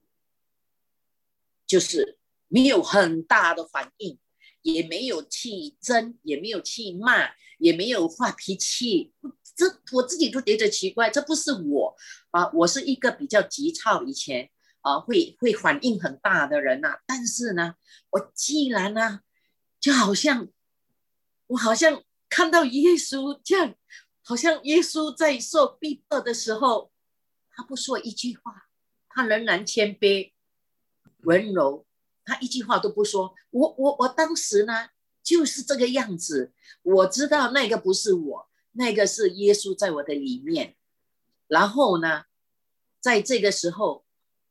[SPEAKER 3] 很大的反应，也没有去争，也没有去骂，也没有发脾气。我自己都觉得奇怪，这不是我我是一个比较急躁，以前会反应很大的人但是呢，我既然呢，就我好像看到耶稣这样，好像耶稣在受逼迫的时候，他不说一句话，他仍然谦卑温柔，他一句话都不说。我当时呢就是这个样子，我知道那个不是我，那个是耶稣在我的里面。然后呢，在这个时候，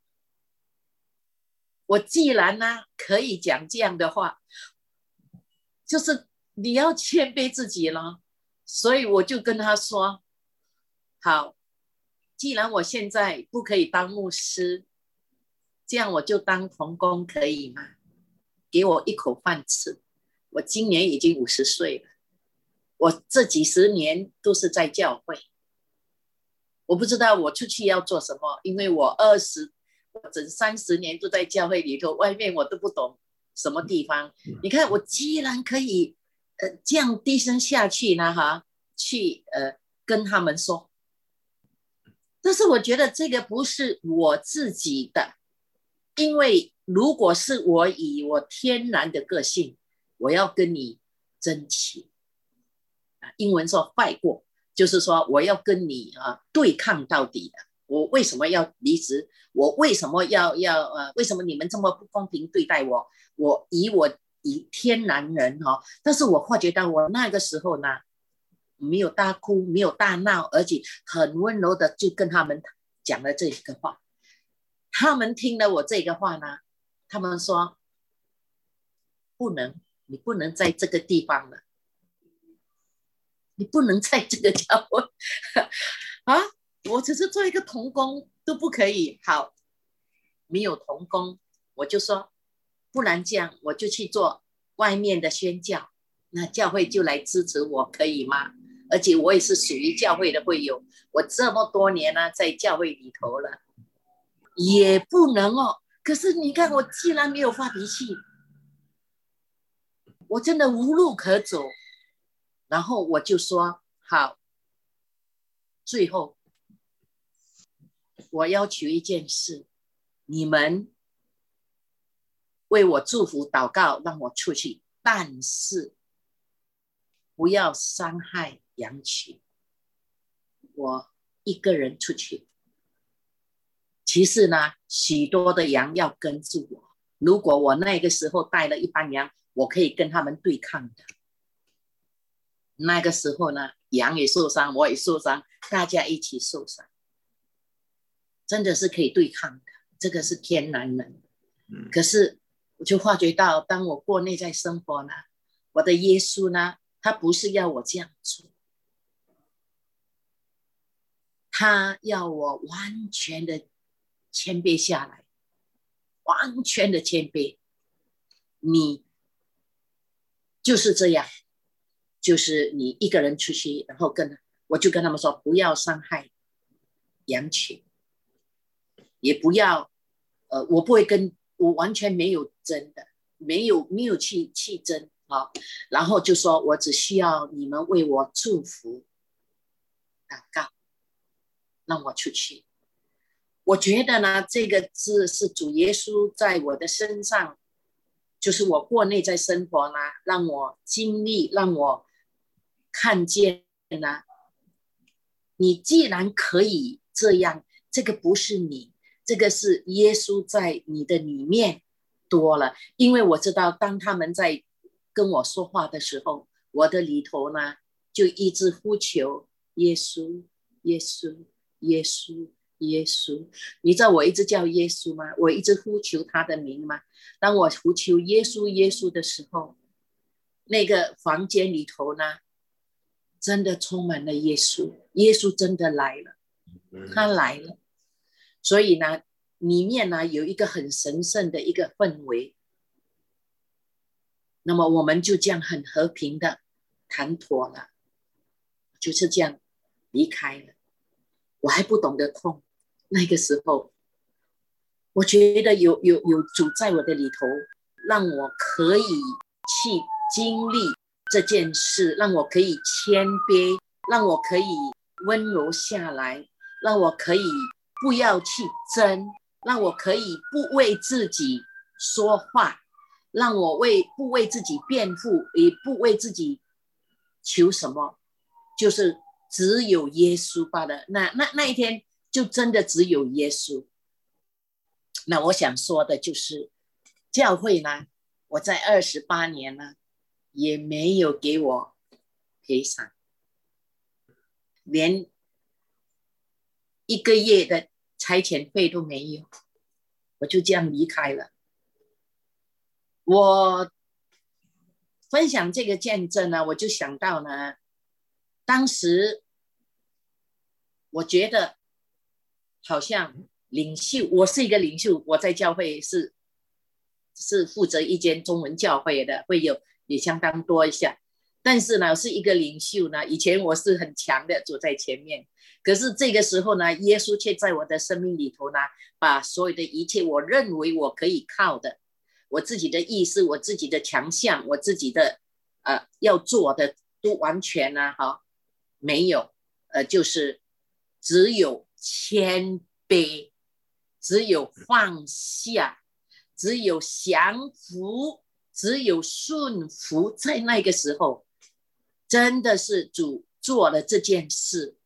[SPEAKER 3] 我既然呢可以讲这样的话，就是你要谦卑自己了。所以我就跟他说，好，既然我现在不可以当牧师，这样我就当童工可以吗？给我一口饭吃。我今年已经50岁了，我这几十年都是在教会，我不知道我出去要做什么，因为我整30年都在教会里头，外面我都不懂什么地方。你看我既然可以这样低声下去呢去跟他们说，但是我觉得这个不是我自己的，因为如果是我以我天然的个性，我要跟你争气，英文说 fight 过，就是说我要跟你对抗到底的。我为什么要离职？我为什么为什么你们这么不公平对待我？我以天然人但是我发觉到我那个时候呢，没有大哭，没有大闹，而且很温柔的就跟他们讲了这个话。他们听了我这个话呢，他们说不能， 你不能在这个地方了，你不能在这个教会啊！我只是做一个童工都不可以。好，没有童工，我就说，不然这样，我就去做外面的宣教，那教会就来支持我，可以吗？而且我也是属于教会的会友，我这么多年呢，在教会里头了，也不能哦。可是你看，我既然没有发脾气，我真的无路可走。然后我就说好，最后我要求一件事，你们为我祝福祷告，让我出去，但是不要伤害羊群，我一个人出去。其实呢，许多的羊要跟住我，如果我那个时候带了一班羊，我可以跟他们对抗的。那个时候呢，羊也受伤，我也受伤，大家一起受伤，真的是可以对抗的，这个是天然人。可是我就发觉到，当我过内在生活呢，我的耶稣呢，他不是要我这样做，他要我完全的谦卑下来，完全的谦卑。你就是这样，就是你一个人出去，然后我就跟他们说，不要伤害羊群，也不要我不会我完全没有争的，没有去争啊。然后就说我只需要你们为我祝福祷告，让我出去。我觉得呢，这个字是主耶稣在我的身上，就是我过内在生活呢，让我经历，让我看见呢，你既然可以这样，这个不是你，这个是耶稣在你的里面多了。因为我知道当他们在跟我说话的时候，我的里头呢就一直呼求耶稣耶稣耶稣耶稣。你知道我一直叫耶稣吗？我一直呼求他的名吗？当我呼求耶稣耶稣的时候，那个房间里头呢真的充满了耶稣，耶稣真的来了，他来了。所以呢里面呢有一个很神圣的一个氛围，那么我们就这样很和平的谈妥了，就是这样离开了。我还不懂得痛，那个时候我觉得有主在我的里头，让我可以去经历这件事，让我可以谦卑，让我可以温柔下来，让我可以不要去争，让我可以不为自己说话，让我不为自己辩护，也不为自己求什么，就是只有耶稣罢了。那一天就真的只有耶稣。那我想说的就是教会呢，我在28年呢也没有给我赔偿，连1个月的差遣费都没有，我就这样离开了。我分享这个见证呢，我就想到呢，当时我觉得好像领袖，我是一个领袖，我在教会是负责一间中文教会的，会有也相当多一下。但是呢，是一个领袖呢，以前我是很强的走在前面，可是这个时候呢，耶稣却在我的生命里头呢，把所有的一切我认为我可以靠的，我自己的意识，我自己的强项，我自己的要做的都完全呢没有，就是只有谦卑，只有放下，只有降服，只有顺服。在那个时候真的是主做了这件事，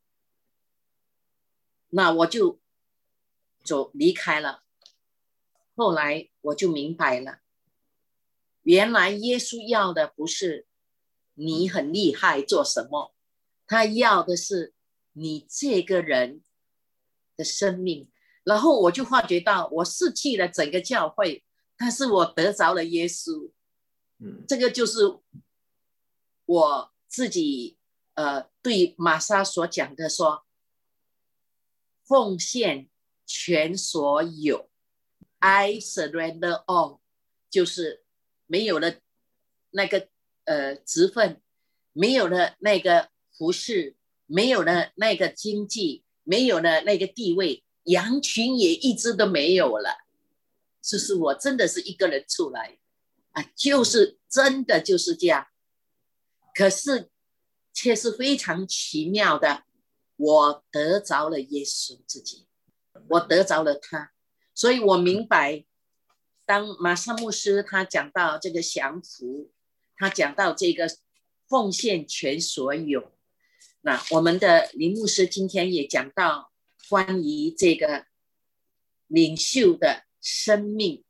[SPEAKER 3] 那我就离开了。后来我就明白了，原来耶稣要的不是你很厉害做什么，他要的是你这个人的生命。然后我就发觉到我失去了整个教会，但是我得着了耶稣。 这个就是我自己对玛莎所讲的说，奉献全所有 I surrender all， 就是没有了那个职分，没有了那个服饰，没有了那个经济，没有了那个地位，羊群也一只都没有了，就是我真的是一个人出来就是真的就是这样。可是却是非常奇妙的，我得着了耶稣自己，我得着了他。所以我明白，当马萨牧师他讲到这个降服，他讲到这个奉献全所有，那我们的林牧师今天也讲到关于这个领袖的生命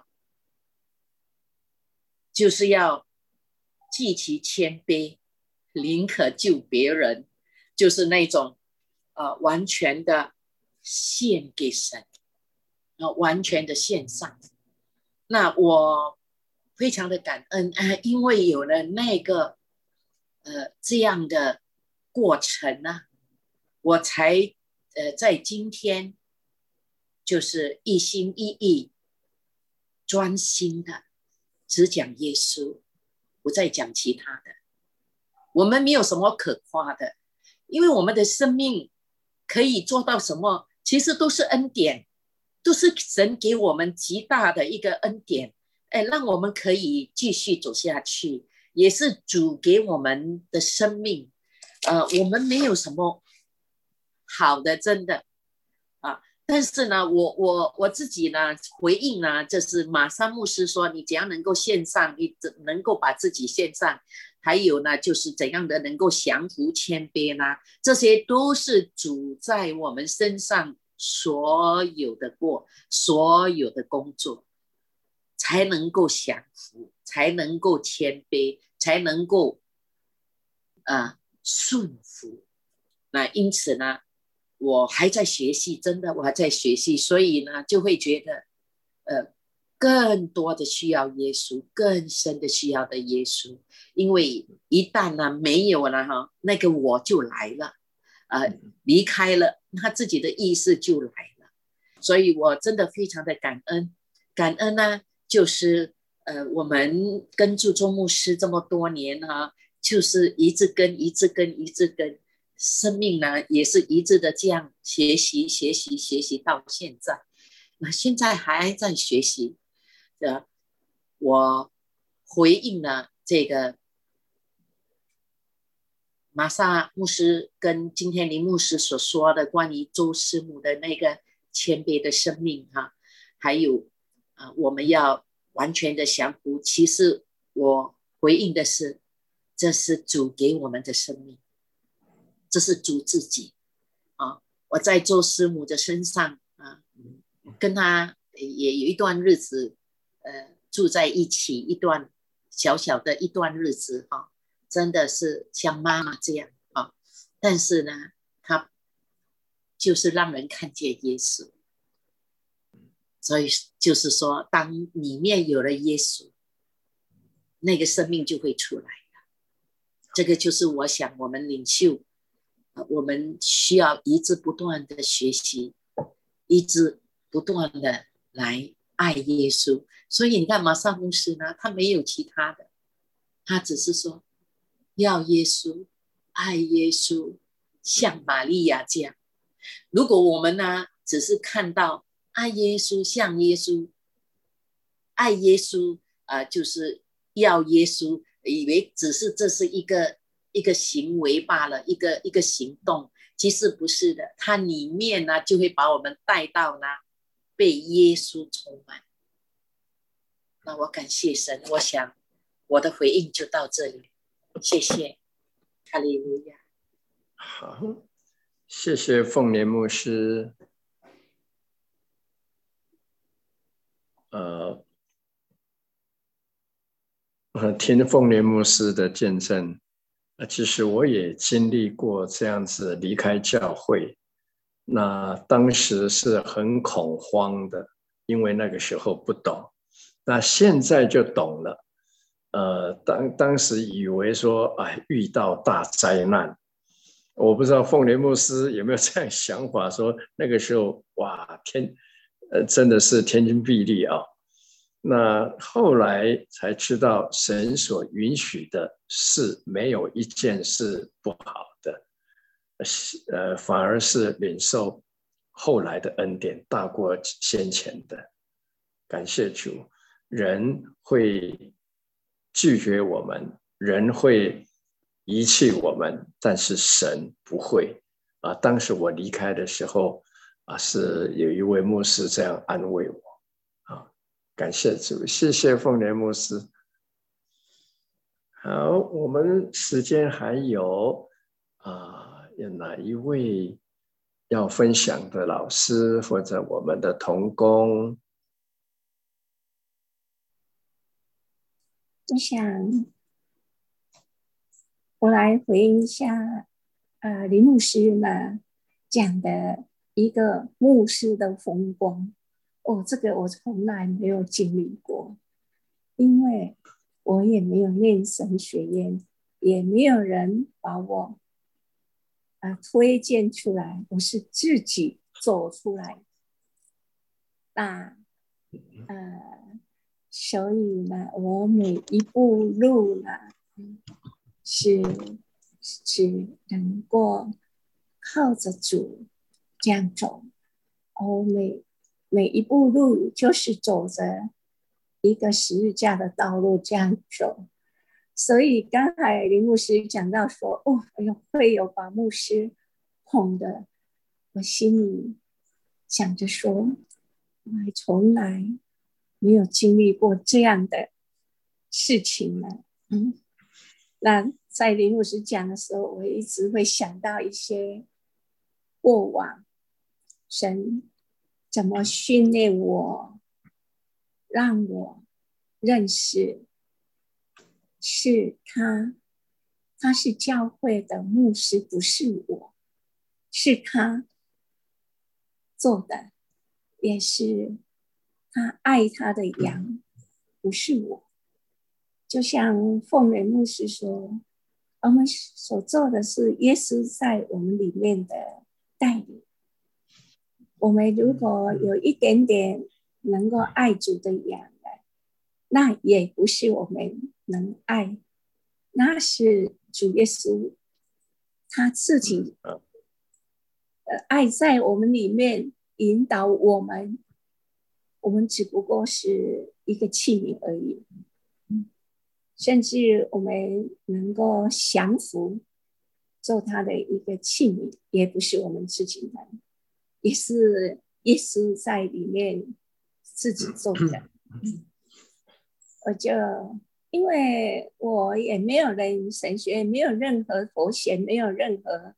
[SPEAKER 3] 就是要既其谦卑，宁可救别人，就是那种完全的献给神，完全的献上。那我非常的感恩因为有了那个这样的过程我才在今天就是一心一意专心的只讲耶稣，不再讲其他的。我们没有什么可夸的，因为我们的生命可以做到什么，其实都是恩典，都是神给我们极大的一个恩典，让我们可以继续走下去，也是主给我们的生命。我们没有什么好的，真的但是呢，我自己呢回应呢，就是马萨牧师说，你怎样能够献上，你能够把自己献上，还有呢，就是怎样的能够降服谦卑呢？这些都是主在我们身上所有的所有的工作，才能够降服，才能够谦卑，才能够顺服。那因此呢，我还在学习，真的我还在学习，所以呢就会觉得更多的需要耶稣，更深的需要的耶稣。因为一旦呢没有了那个我就来了离开了，他自己的意识就来了。所以我真的非常的感恩呢，就是我们跟住周牧师这么多年就是一直跟生命呢也是一直的这样学习到现在。那现在还在学习我回应了这个马萨牧师跟今天林牧师所说的关于周师母的那个谦卑的生命还有我们要完全的降服。其实我回应的是，这是主给我们的生命，这是主自己我在周师母的身上跟他也有一段日子住在一起，一段小小的一段日子真的是像妈妈这样但是呢他就是让人看见耶稣。所以就是说，当里面有了耶稣，那个生命就会出来了。这个就是我想我们领袖我们需要一直不断的学习，一直不断的来爱耶稣。所以你看马萨牧师呢，他没有其他的，他只是说要耶稣，爱耶稣，像玛利亚这样。如果我们呢只是看到爱耶稣，像耶稣，爱耶稣就是要耶稣，以为只是这是一个行为罢了，一个行动。其实不是的，它里面呢就会把我们带到呢被耶稣充满。那我感谢神，我想我的回应就到这里，谢谢，哈利路亚。
[SPEAKER 1] 好，谢谢凤莲牧师。听凤莲牧师的见证，其实我也经历过这样子离开教会，那当时是很恐慌的，因为那个时候不懂，那现在就懂了。 当时以为说，哎，遇到大灾难。我不知道凤莲牧师有没有这样想法，说那个时候哇，真的是天经地义啊。那后来才知道，神所允许的事，没有一件是不好的，反而是领受后来的恩典大过先前的。感谢主，人会拒绝我们，人会遗弃我们，但是神不会啊。当时我离开的时候啊，是有一位牧师这样安慰我啊。感谢主，谢谢凤莲牧师。好，我们时间还有有哪一位要分享的老师或者我们的同工？
[SPEAKER 4] 我想我来回应一下林牧师呢讲的一个牧师的风光。这个我从来没有经历过，因为我也没有念神学院，也没有人把我推荐出来，我是自己走出来。那所以呢，我每一步路呢，是能够靠着主这样走。我每一步路就是走着一个十字架的道路这样走。所以刚才林牧师讲到说，会有把牧师捧的，我心里想着说，我还从来没有经历过这样的事情呢。那在林牧师讲的时候，我一直会想到一些过往神怎么训练我，让我认识是他是教会的牧师，不是我，是他做的，也是他爱他的羊，不是我。就像凤莲牧师说，我们所做的是耶稣在我们里面的带领。我们如果有一点点能够爱主的羊的，那也不是我们能爱，那是主耶稣他自己爱在我们里面引导我们，我们只不过是一个器皿而已。甚至我们能够降服做他的一个器皿，也不是我们自己能，也是耶稣在里面自己做的。我就因为我也没有人神学，没有任何头衔，没有任何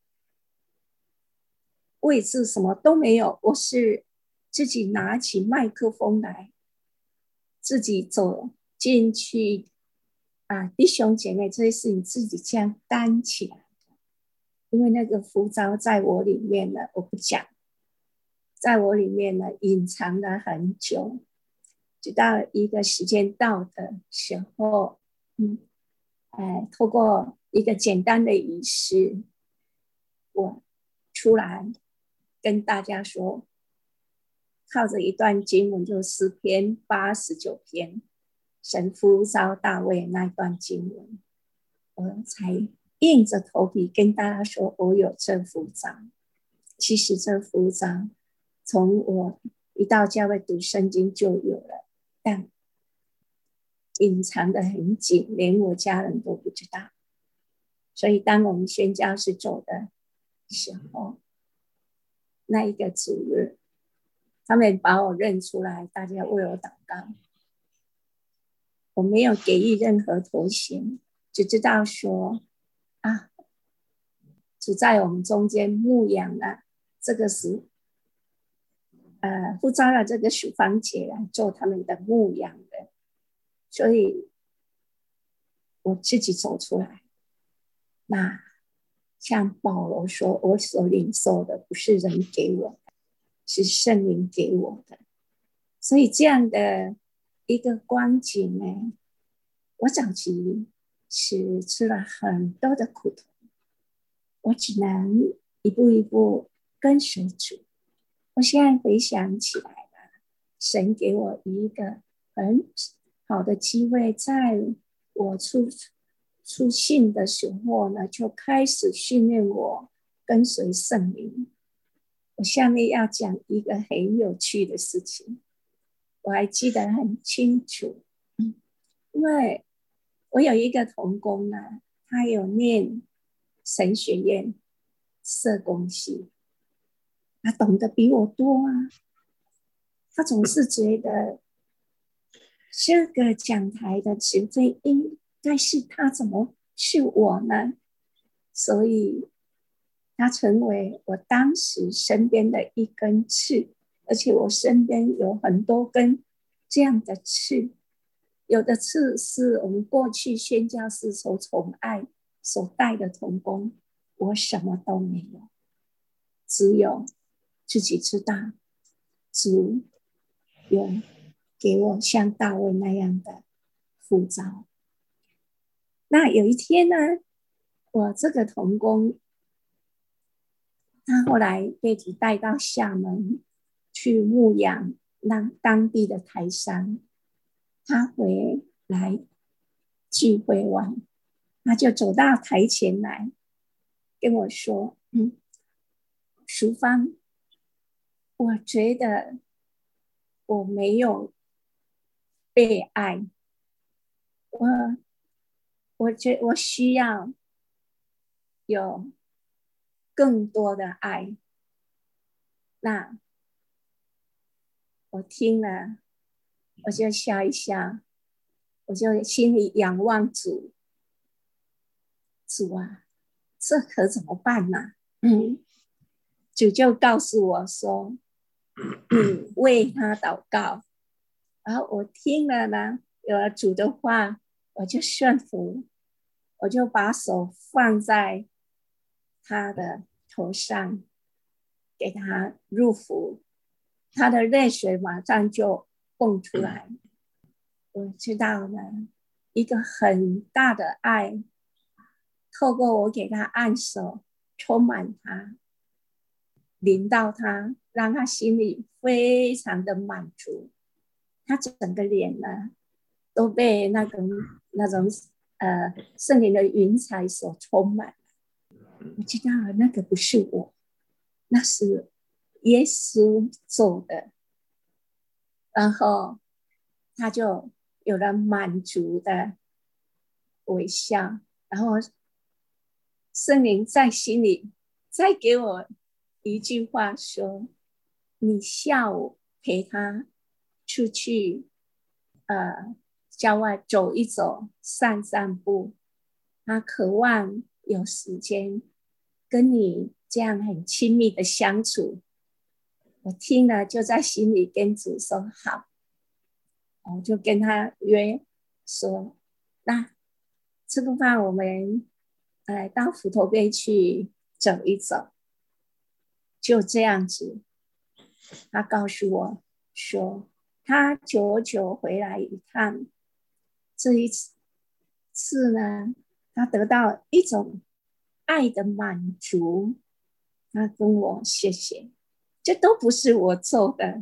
[SPEAKER 4] 位置，什么都没有，我是自己拿起麦克风来，自己走进去弟兄姐妹，这些事情自己这样担起来的。因为那个呼召在我里面呢，我不讲，在我里面呢隐藏了很久，直到一个时间到的时候，透过一个简单的仪式，我出来跟大家说，靠着一段经文，就诗篇89篇。神呼召大卫那段经文，我才硬着头皮跟大家说，我有这呼召。其实这呼召从我一到教会读圣经就有了，但隐藏得很紧，连我家人都不知道。所以当我们宣教士走的时候，那一个主日，他们把我认出来，大家为我祷告。我没有给予任何头衔，只知道说主在我们中间牧养了这个是呼召了这个属方姐来做他们的牧养的，所以我自己走出来。那像保罗说，我所领受的不是人给我的，是圣灵给我的。所以这样的一个光景呢， 我早期是吃了很多的苦头，我只能一步一步跟随主。我现在回想起来了，神给我一个很好的机会，在我出信的时候呢，就开始训练我跟随圣灵。我下面要讲一个很有趣的事情，我还记得很清楚，因为我有一个同工呢，他有念神学院社工系，他懂得比我多啊。他总是觉得这个讲台的职位应该是他，怎么是我呢？所以他成为我当时身边的一根刺，而且我身边有很多根这样的刺。有的刺是我们过去宣教士所宠爱所带的同工，我什么都没有，只有自己知道主有给我像大卫那样的呼召。那有一天呢，我这个同工他后来被主带到厦门去牧养那当地的台商，他回来聚会完，他就走到台前来跟我说，淑芳，我觉得我没有被爱，我觉得我需要有更多的爱。那我听了，我就笑一笑，我就心里仰望主，主啊，这可怎么办呢？主就告诉我说，你为他祷告。然后我听了呢，有了主的话，我就顺服，我就把手放在他的头上，给他入腹，他的泪水马上就蹦出来。我知道呢，一个很大的爱透过我给他按手，充满他，临到他，让他心里非常的满足。他整个脸呢都被那种圣灵的云彩所充满。我知道那个不是我，那是耶稣做的。然后他就有了满足的微笑，然后圣灵在心里再给我一句话说，你下午陪他出去郊外走一走，散散步，他渴望有时间跟你这样很亲密的相处。我听了就在心里跟主说好，我就跟他约说，那吃个饭我们到斧头碑去走一走。就这样子，他告诉我说他久久回来一趟，这一次呢，他得到一种爱的满足，他跟我谢谢，这都不是我做的。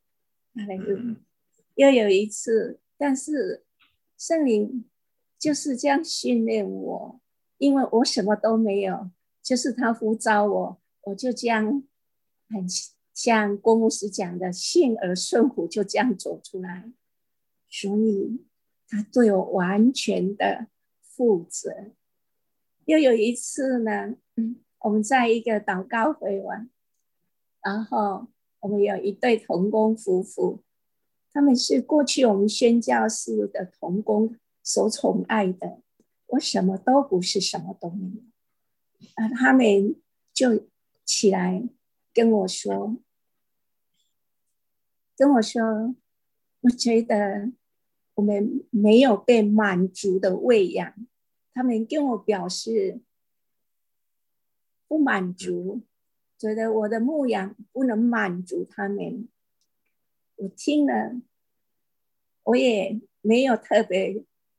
[SPEAKER 4] 又有一次，但是圣灵就是这样训练我，因为我什么都没有，就是他呼召我，我就这样很像郭牧师讲的，信而顺服，就这样走出来。所以他对我完全的负责。又有一次呢，我们在一个祷告会玩，然后我们有一对同工夫妇，他们是过去我们宣教士的同工所宠爱的，我什么都不是，什么都没有。他们就起来跟我说，我觉得我们没有被满足的喂养。他们跟我表示不满足，觉得我的牧养不能满足他们。我听了，我也没有特别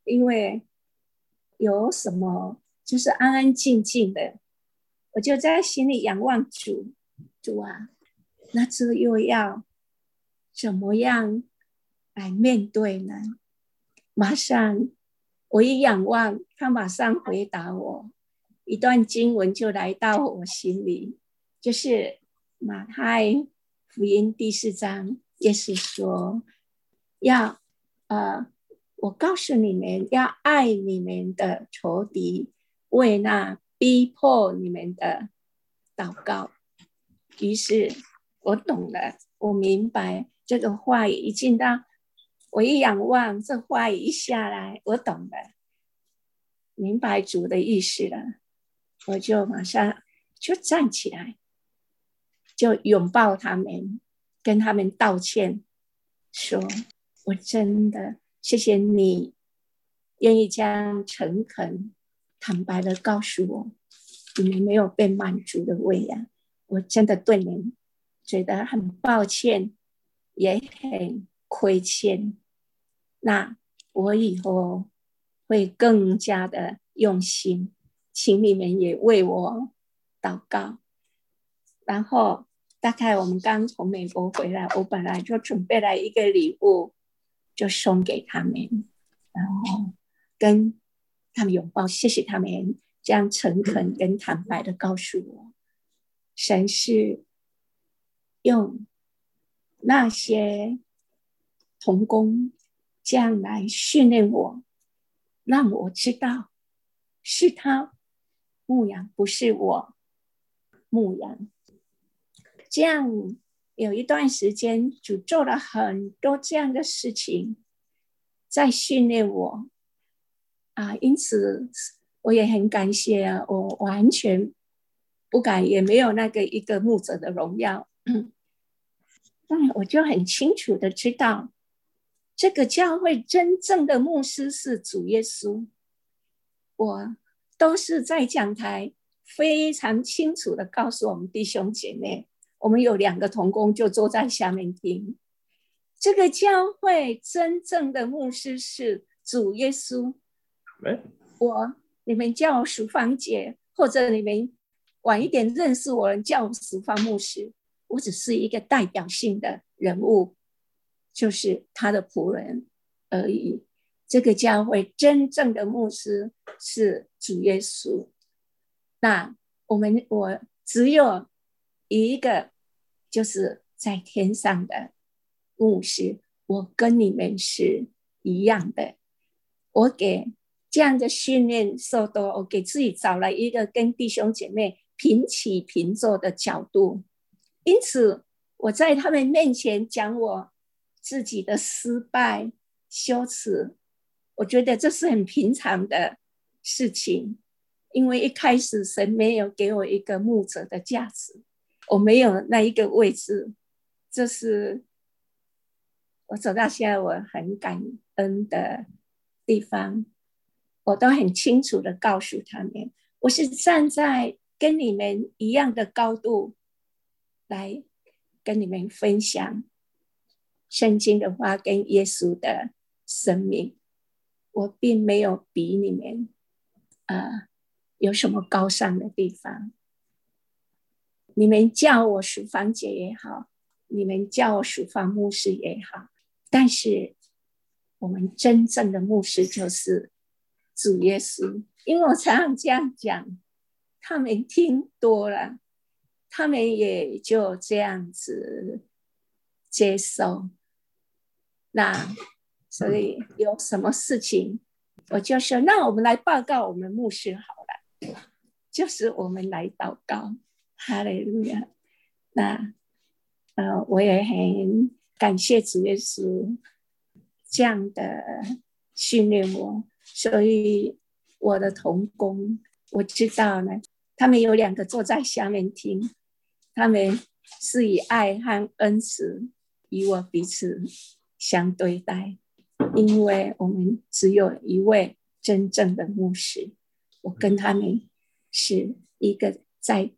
[SPEAKER 4] 因为有什么就是安安静静的，我就在心里仰望主，主啊，那这又要怎么样来面对呢？马上我一仰望，他马上回答我，一段经文就来到我心里，就是马太福音第4章，耶稣说要我告诉你们，要爱你们的仇敌，为那逼迫你们的祷告。于是我懂了，我明白这个话语一进到我一仰望，这话语一下来，我懂了，明白主的意思了。我就马上就站起来，就拥抱他们，跟他们道歉，说我真的谢谢你愿意这样诚恳坦白的告诉我，你们没有被满足的喂养，我真的对你们觉得很抱歉，也很亏欠。那我以后会更加的用心，请你们也为我祷告。然后大概我们刚从美国回来，我本来就准备了一个礼物，就送给他们，然后跟他们拥抱，谢谢他们这样诚恳跟坦白的告诉我，神是用那些同工这样来训练我，让我知道是他牧养，不是我牧养。这样有一段时间，主做了很多这样的事情，在训练我因此我也很感谢我完全不敢，也没有那个一个牧者的荣耀。但我就很清楚的知道，这个教会真正的牧师是主耶稣。我都是在讲台非常清楚的告诉我们弟兄姐妹，我们有2个同工就坐在下面听，这个教会真正的牧师是主耶稣。你们叫我淑芳姐，或者你们晚一点认识我人叫我淑芳牧师，我只是一个代表性的人物，就是他的仆人而已。这个教会真正的牧师是主耶稣。那我只有一个，就是在天上的牧师，我跟你们是一样的。我给这样的训练受多，我给自己找了一个跟弟兄姐妹平起平坐的角度，因此我在他们面前讲我自己的失败羞耻，我觉得这是很平常的事情，因为一开始神没有给我一个牧者的价值，我没有那一个位置，这是我走到现在我很感恩的地方。我都很清楚的告诉他们，我是站在跟你们一样的高度来跟你们分享圣经的话跟耶稣的生命。我并没有比你们有什么高尚的地方。你们叫我淑芳姐也好，你们叫我淑芳牧师也好，但是我们真正的牧师就是主耶稣。因为我常常这样讲，他们听多了，他们也就这样子接受。那所以有什么事情我就说，那我们来报告我们牧师好了，就是我们来祷告。哈利路亚。那我也很感谢主耶稣这样的训练我，所以我的同工我知道呢，他们有2个坐在下面听，他们是以爱和恩慈与我彼此相对待，因为我们只有一位真正的牧师，我跟他们是一个在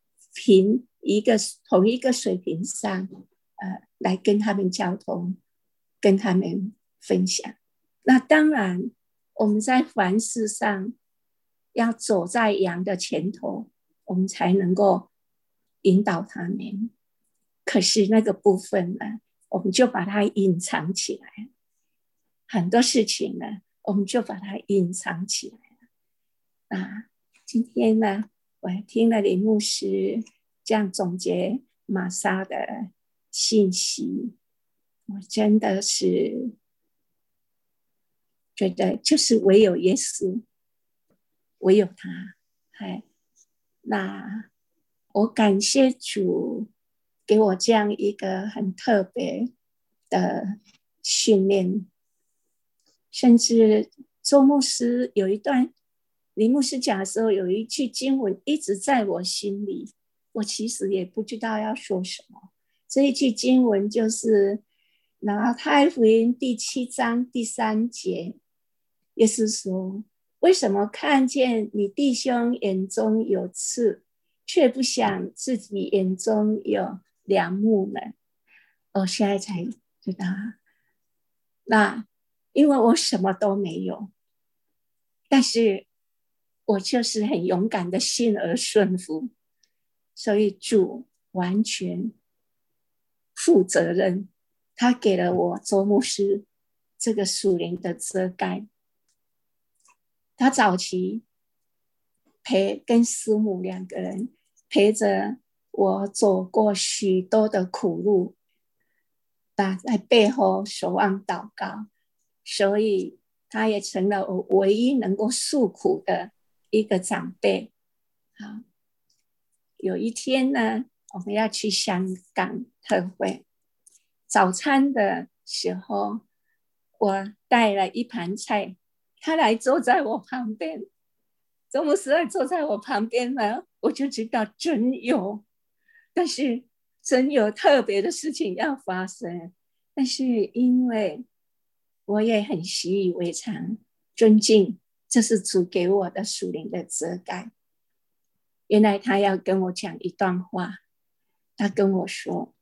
[SPEAKER 4] 同一个水平上来跟他们交通，跟他们分享。那当然我们在凡事上要走在羊的前头，我们才能够引导他们。可是那个部分呢，我们就把它隐藏起来，很多事情呢，我们就把它隐藏起来了。今天呢，我听了林牧师这样总结玛莎的信息，我真的是觉得就是唯有耶稣，唯有他。那我感谢主给我这样一个很特别的训练，甚至周牧师有一段林牧师讲的时候，有一句经文一直在我心里，我其实也不知道要说什么。这一句经文就是马太福音第7章第3节，耶稣说，为什么看见你弟兄眼中有刺，却不想自己眼中有梁木呢？我现在才知道，那因为我什么都没有，但是我就是很勇敢的信而顺服，所以主完全负责任，他给了我周牧师这个属灵的遮盖。他早期跟师母2个人陪着我走过许多的苦路，在背后守望祷告，所以他也成了我唯一能够诉苦的一个长辈。好，有一天呢，我们要去香港特会，早餐的时候我带了一盘菜，他来坐在我旁边，周牧师坐在我旁边呢，我就知道真有，但是真有特别的事情要发生。但是因为我也很习以为常，尊敬，这是主给我的属灵的遮盖。原来他要跟我讲一段话，他跟我说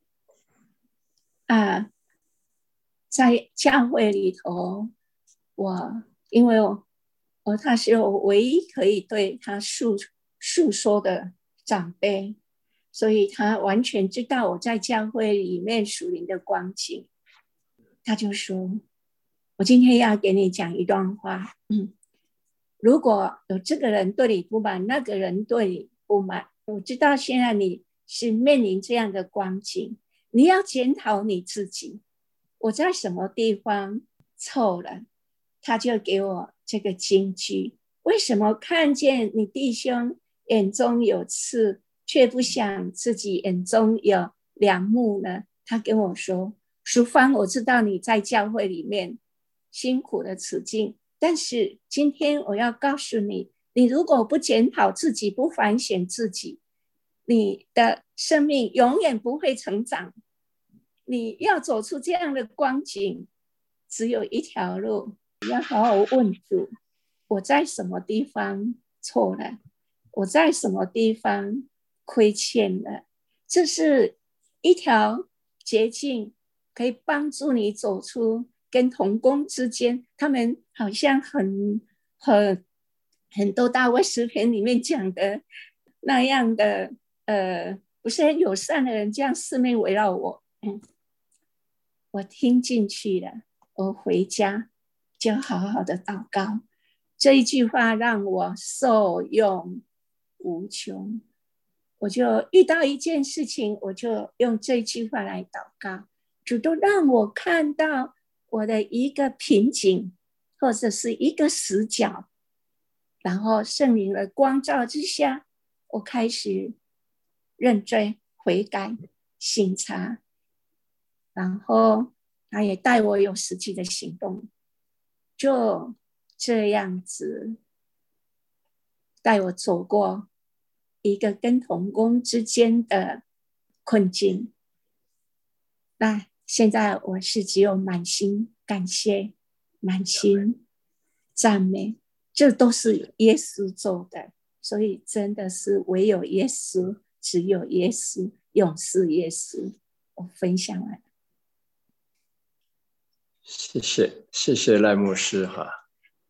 [SPEAKER 4] 在教会里头，因为他是我唯一可以对他诉说的长辈，所以他完全知道我在教会里面属灵的光景。他就说，我今天要给你讲一段话，如果有这个人对你不满，那个人对你不满，我知道现在你是面临这样的光景，你要检讨你自己，我在什么地方错了。他就给我这个金句，为什么看见你弟兄眼中有刺，却不想自己眼中有梁木呢？他跟我说，淑芳，我知道你在教会里面辛苦的处境，但是今天我要告诉你，你如果不检讨自己，不反省自己，你的生命永远不会成长。你要走出这样的光景，只有一条路，你要好好问主，我在什么地方错了，我在什么地方亏欠了。这是一条捷径，可以帮助你走出跟同工之间，他们好像很多大卫诗篇里面讲的那样的不是很友善的人，这样四面围绕我。我听进去了，我回家就好好的祷告。这一句话让我受用无穷。我就遇到一件事情，我就用这句话来祷告，主都让我看到我的一个瓶颈或者是一个死角，然后圣灵的光照之下，我开始认罪悔改省察，然后他也带我有实际的行动，就这样子带我走过一个跟同工之间的困境。那现在我是只有满心感谢，满心赞美，这都是耶稣做的，所以真的是唯有耶稣，只有耶稣，永是耶稣。我分享完了。
[SPEAKER 1] 谢谢赖牧师哈。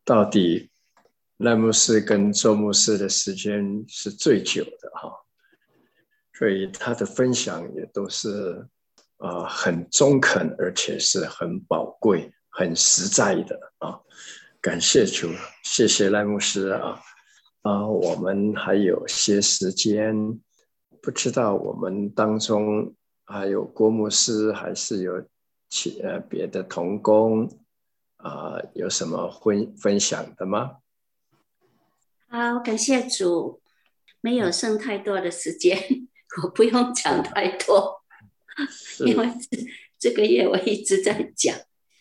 [SPEAKER 1] 到底赖牧师跟周牧师的时间是最久的哈，所以他的分享也都是很中肯，而且是很宝贵、很实在的啊。感谢主，谢谢赖牧师我们还有些时间，不知道我们当中还有郭牧师，还是有别的同工有什么分享的吗？
[SPEAKER 5] 好，感谢主，没有剩太多的时间，我不用讲太多，因为这个月我一直在讲。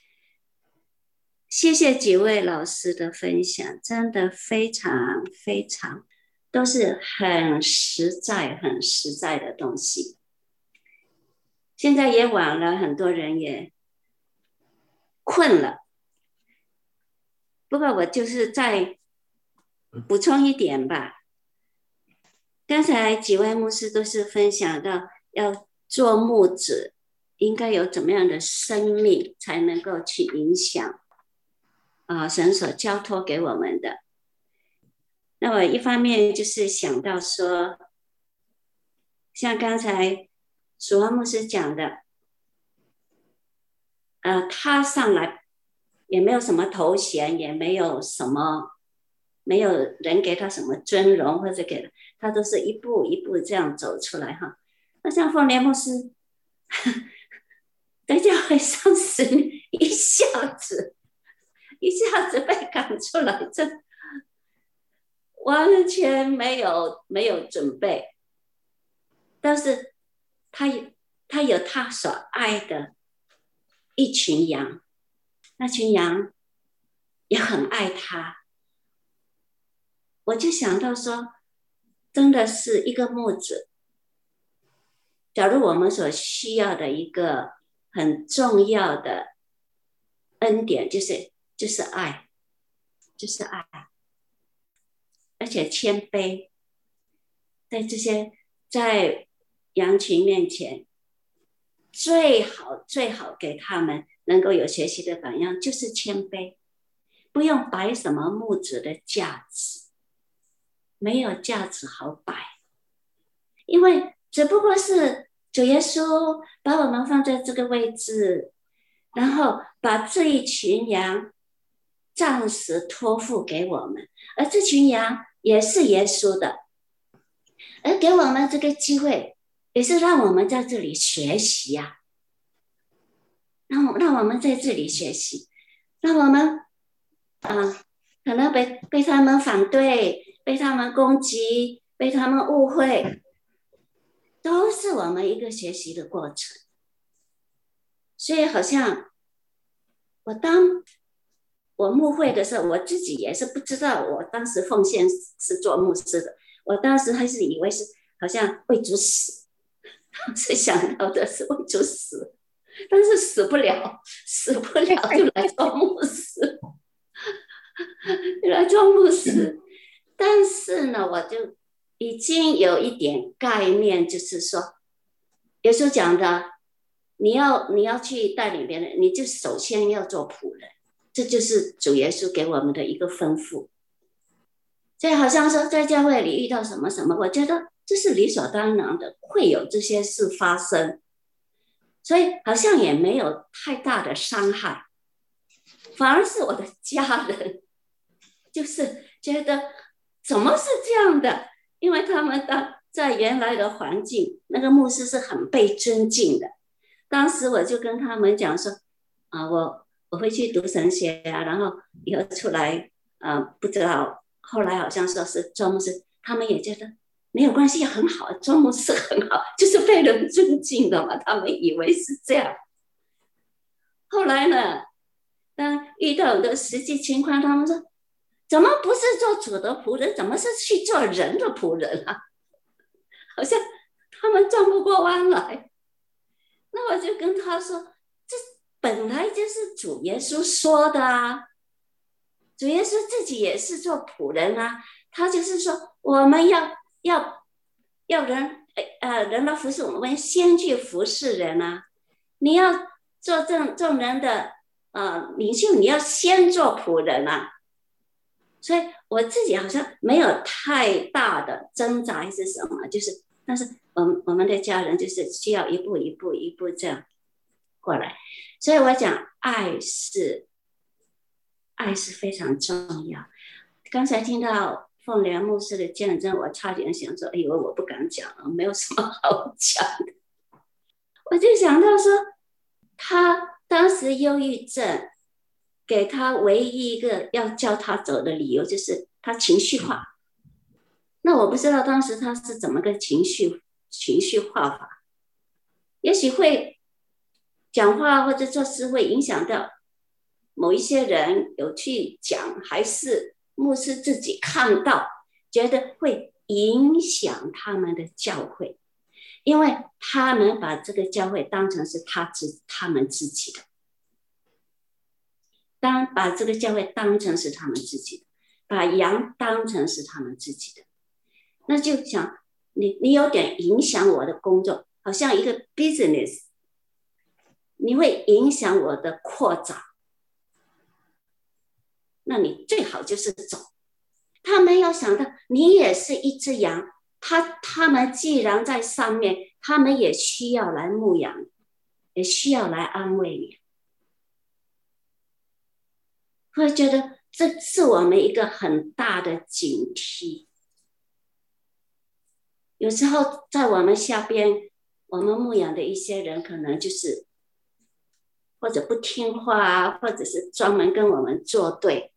[SPEAKER 5] 谢谢几位老师的分享，真的非常非常，都是很实在、很实在的东西。现在也晚了，很多人也困了，不过我就是再补充一点吧。刚才几位牧师都是分享到要做牧者应该有怎么样的生命才能够去影响神所交托给我们的。那我一方面就是想到说，像刚才曙光牧师讲的他上来也没有什么头衔，也没有人给他什么尊荣，或者给他都是一步一步这样走出来哈。那像凤莲牧师在教会上10年，一下子被赶出来，这完全没有准备，但是他有他所爱的一群羊，那群羊也很爱他。我就想到说，真的是一个牧者，假如我们所需要的一个很重要的恩典就是爱，就是爱，而且谦卑，在羊群面前，最好给他们能够有学习的榜样，就是谦卑，不用摆什么牧者的架子，没有架子好摆，因为只不过是主耶稣把我们放在这个位置，然后把这一群羊暂时托付给我们，而这群羊也是耶稣的，而给我们这个机会也是让我们在这里学习啊，让我们在这里学习，让我们可能被他们反对，被他们攻击，被他们误会，都是我们一个学习的过程。所以好像当我牧会的时候，我自己也是不知道，我当时奉献是做牧师的，我当时还是以为是好像为主死，当时想到的是为主死，但是死不了就来做牧师，但是呢，我就已经有一点概念，就是说，耶稣讲的，你要去带领别人，你就首先要做仆人，这就是主耶稣给我们的一个吩咐。所以好像说在教会里遇到什么什么，我觉得这是理所当然的，会有这些事发生，所以好像也没有太大的伤害，反而是我的家人就是觉得怎么是这样的，因为他们在原来的环境，那个牧师是很被尊敬的。当时我就跟他们讲说我会去读神学啊，然后以后出来不知道，后来好像说是做牧师，他们也觉得没有关系，很好，做牧师很好，就是被人尊敬的嘛，他们以为是这样。后来呢，当遇到的实际情况，他们说怎么不是做主的仆人，怎么是去做人的仆人啊？好像他们转不过弯来。那我就跟他说，这本来就是主耶稣说的啊，主耶稣自己也是做仆人啊，他就是说我们要人来服侍我们，先去服侍人啊。你要做众人的领袖，你要先做仆人啊。 所以我自己好像没有太大的挣扎还是什么，就是但是我们的家人就是需要一步一步一步这样过来，所以我讲爱是非常重要。刚才听到凤莲牧师的见证，我差点想说，哎呦，我不敢讲了，没有什么好讲的。我就想到说，他当时忧郁症，给他唯一一个要叫他走的理由就是他情绪化。那我不知道当时他是怎么个情绪化法，也许会讲话或者做事会影响到某一些人有去讲，还是牧师自己看到觉得会影响他们的教会，因为他们把这个教会当成是他们自己的，把这个教会当成是他们自己的，把羊当成是他们自己的，那就想你有点影响我的工作，好像一个 business， 你会影响我的扩展，那你最好就是走。他没有想到你也是一只羊，他们既然在上面，他们也需要来牧养，也需要来安慰你。会觉得这是我们一个很大的警惕。有时候在我们下边，我们牧养的一些人可能就是或者不听话啊，或者是专门跟我们作对，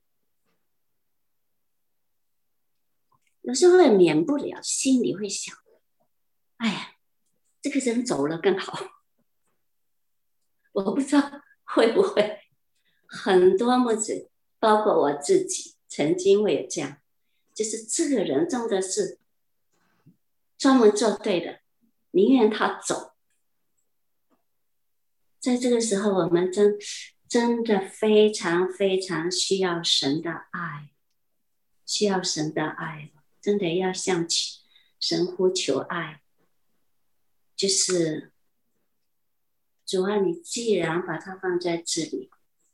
[SPEAKER 5] 有时候会免不了心里会想，哎呀，这个人走了更好。我不知道会不会很多牧者，包括我自己曾经会有这样，就是这个人真的是专门作对的，宁愿他走。在这个时候，我们真的非常非常需要神的爱，需要神的爱，真的要向神呼求爱，就是主啊，你既然把它放在这里，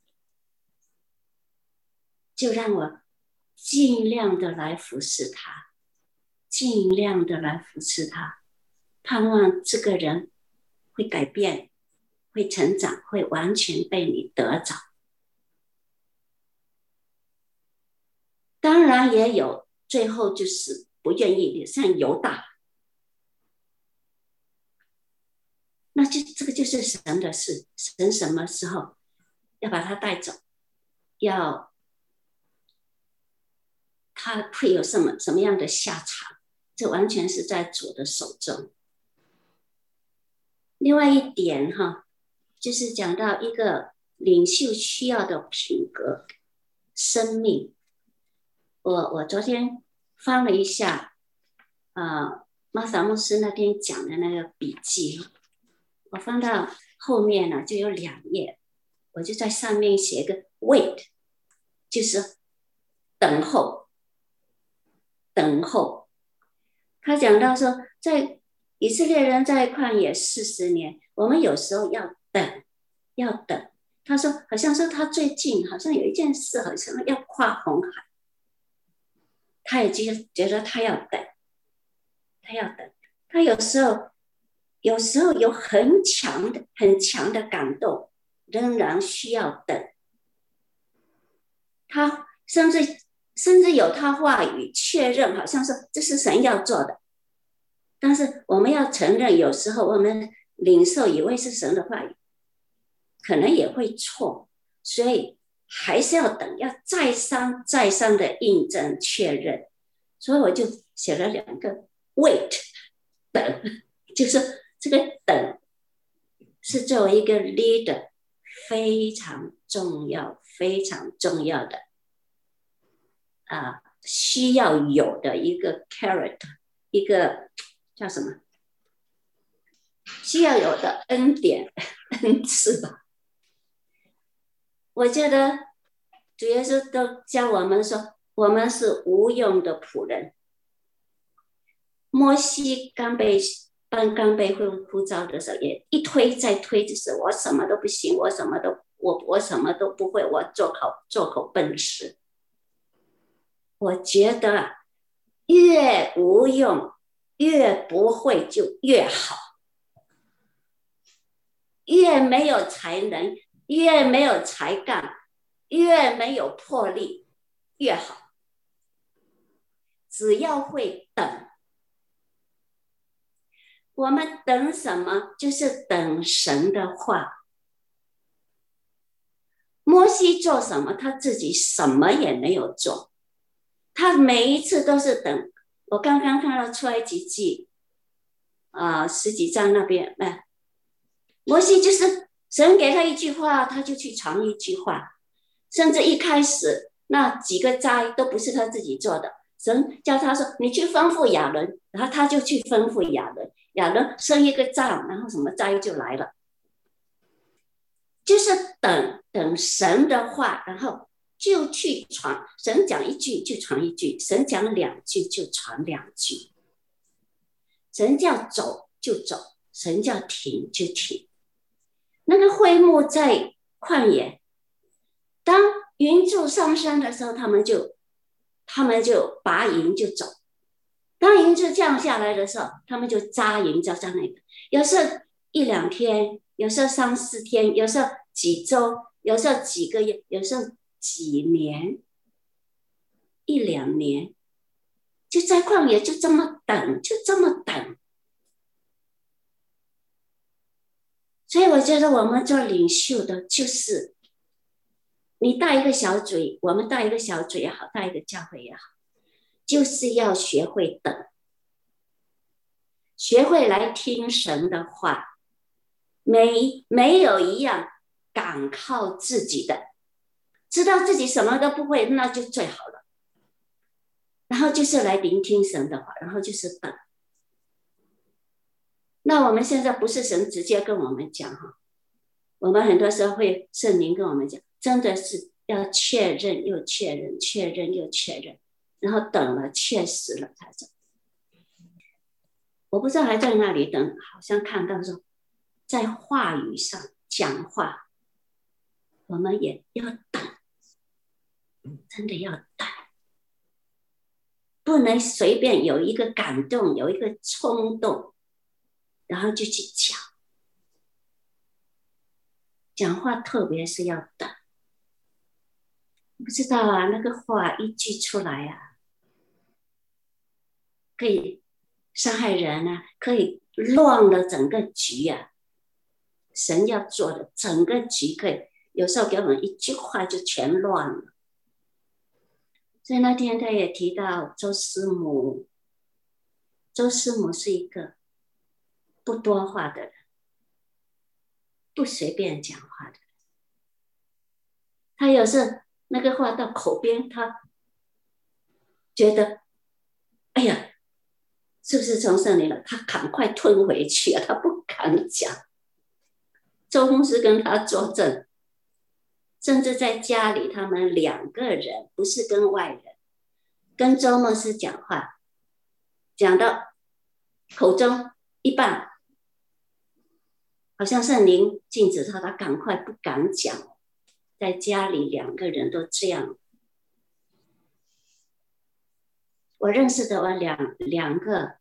[SPEAKER 5] 就让我尽量的来服侍他，尽量的来服侍他，盼望这个人会改变，会成长，会完全被你得着。当然也有最后就是不愿意的，像犹大，那这个就是神的事，神什么时候要把他带走，他会有什么样的下场，这完全是在主的手中。另外一点就是讲到一个领袖需要的品格生命。我昨天翻了一下马萨牧师那天讲的那个笔记，我翻到后面呢就有2页，我就在上面写一个 wait， 就是等候。他讲到说，在以色列人在旷野40年，我们有时候要等。他说好像说他最近好像有一件事，好像要跨红海，他也觉得他要等。他有时候有很强的感动，仍然需要等。他甚至有他话语确认，好像说这是神要做的，但是我们要承认，有时候我们领受以为是神的话语，可能也会错，所以还是要等，要再三的印证确认。所以我就写了2个 wait， 等，就是这个等是作为一个 leader 非常重要的需要有的一个 character， 一个叫什么？需要有的恩典恩赐吧。我觉得主耶稣都教我们说，我们是无用的仆人。摩西刚被呼召的时候，也一推再推，就是我什么都不行，我什么都不会，我做口笨事。 我觉得越无用，越不会就越好，越没有才能，越没有才干，越没有魄力，越好。只要会等，我们等什么？就是等神的话。摩西做什么？他自己什么也没有做，他每一次都是等。我刚刚看到出埃及记10几章那边，摩西就是神给他一句话，他就去传一句话，甚至一开始那几个灾都不是他自己做的，神叫他说你去吩咐亚伦，然后他就去吩咐亚伦，亚伦生一个杖，然后什么灾就来了。就是等神的话，然后就去传，神讲一句就传一句，神讲2句就传2句，神叫走就走，神叫停就停。那个会幕在旷野，当云柱上山的时候，他们就拔营就走，当云柱降下来的时候，他们就扎营就在那个，有时候1、2天，有时候3、4天，有时候几周，有时候几个月，有时候几年，1、2年，就在旷野就这么等，就这么等。所以我觉得我们做领袖的，就是你带一个小组，我们带一个小组也好，带一个教会也好，就是要学会等，学会来听神的话，没有一样敢靠自己的，知道自己什么都不会，那就最好了。然后就是来聆听神的话，然后就是等。那我们现在不是神直接跟我们讲哈，我们很多时候会圣灵跟我们讲，真的是要确认又确认，确认又确认，然后等了确实了才走。我不知道还在那里等，好像看到说在话语上讲话，我们也要等，真的要等，不能随便有一个感动，有一个冲动，然后就去讲话，特别是要等。不知道啊，那个话一句出来啊，可以伤害人啊，可以乱了整个局啊。神要做的整个局，可以有时候给我们一句话就全乱了。所以那天他也提到周师母，周师母是一个不多话的人，不随便讲话的人。他有时那个话到口边，他觉得，哎呀，是不是从圣灵了？他赶快吞回去啊，他不敢讲。周牧师跟他作证，甚至在家里，他们2个人，不是跟外人，跟周牧师讲话，讲到口中一半，好像圣灵禁止他赶快不敢讲。在家里2个人都这样。我认识的两个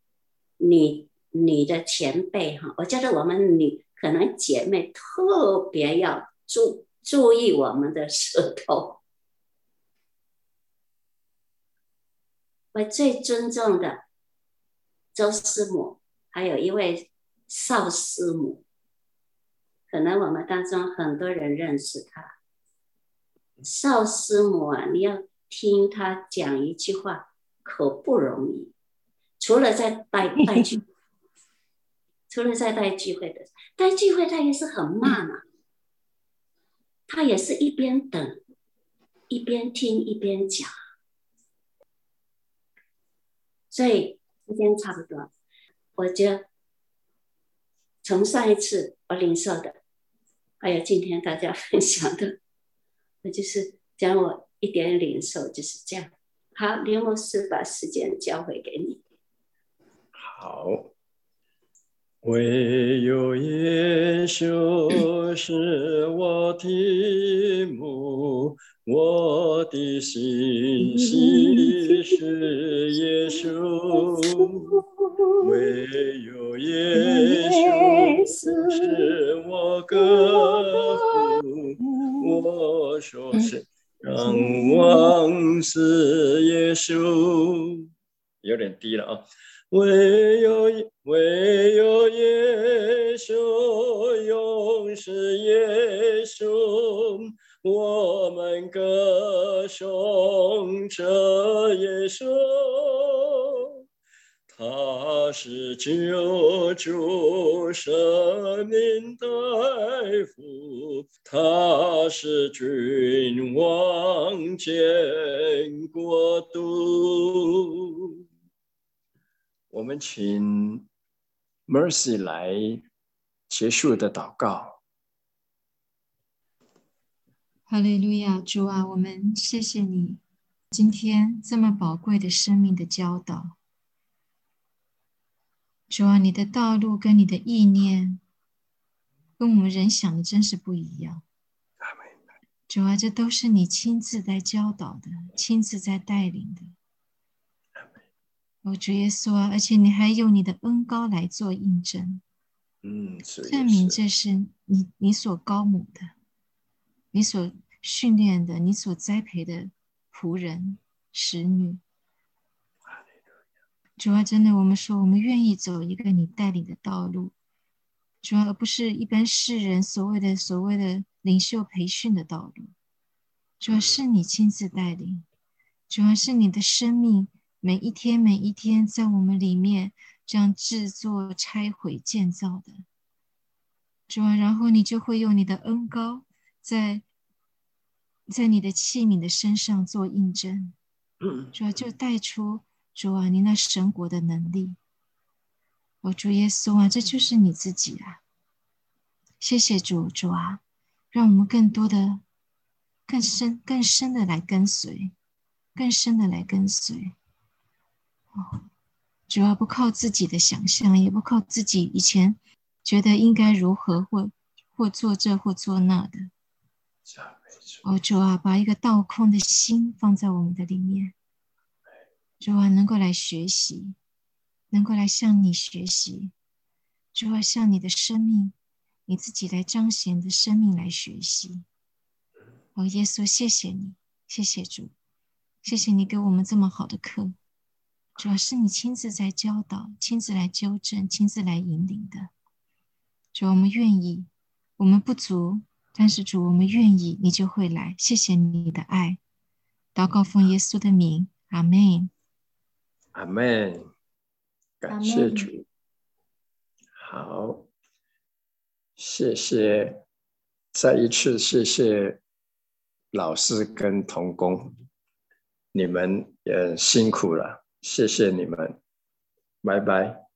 [SPEAKER 5] 女的前辈哈，我觉得我们可能姐妹特别要注意我们的舌头。我最尊重的周师母，还有一位邵师母，可能我们当中很多人认识她。邵师母啊，你要听她讲一句话可不容易，除了在带聚会的，带聚会她也是很慢啊，她也是一边等一边听一边讲。所以时间差不多，我觉得从上一次我领受的，还有今天大家分享的，我就是讲我一点领受就是这样。好，林牧师把时间交回给你。
[SPEAKER 1] 好， 唯有耶稣是我的母，我的心系是耶稣。唯有耶稣是我歌父，我说是仰望是耶稣，有点低了啊。唯有耶稣，永是耶稣，我们歌颂这耶稣。他是救主，生命大夫，他是君王兼国度。我们请 Mercy 来结束的祷告。
[SPEAKER 2] 哈利路亚，主啊，我们谢谢你今天这么宝贵的生命的教导。主啊，你的道路跟你的意念跟我们人想的真是不一样。主啊，这都是你亲自在教导的，亲自在带领的。主耶稣啊，而且你还用你的恩膏来做印证，证明这是你所高牧的，你所训练的，你所栽培的仆人使女。主啊，真的，我们说我们愿意走一个你带领的道路，主啊，而不是一般世人所谓的领袖培训的道路。主啊，是你亲自带领，主啊，是你的生命每一天在我们里面这样制作、拆毁、建造的。主啊，然后你就会用你的恩膏在你的器皿的身上做印证。主啊，就带出主啊你那神国的能力。主耶稣啊，这就是你自己啊。谢谢主啊，让我们更多的更深的来跟随，更深的来跟随。主啊，不靠自己的想象，也不靠自己以前觉得应该如何或做这或做那的。主啊，把一个倒空的心放在我们的里面。主啊，能够来学习，能够来向你学习。主啊，向你的生命，你自己来彰显的生命来学习。耶稣，谢谢你，谢谢主，谢谢你给我们这么好的课。主要是你亲自在教导，亲自来纠正，亲自来引领的。主，我们愿意，我们不足，但是主，我们愿意，你就会来。谢谢你的爱，祷告奉耶稣的名，阿们。
[SPEAKER 1] 阿们，感谢主。好，谢谢，再一次谢谢老师跟同工，你们也辛苦了，谢谢你们，拜拜。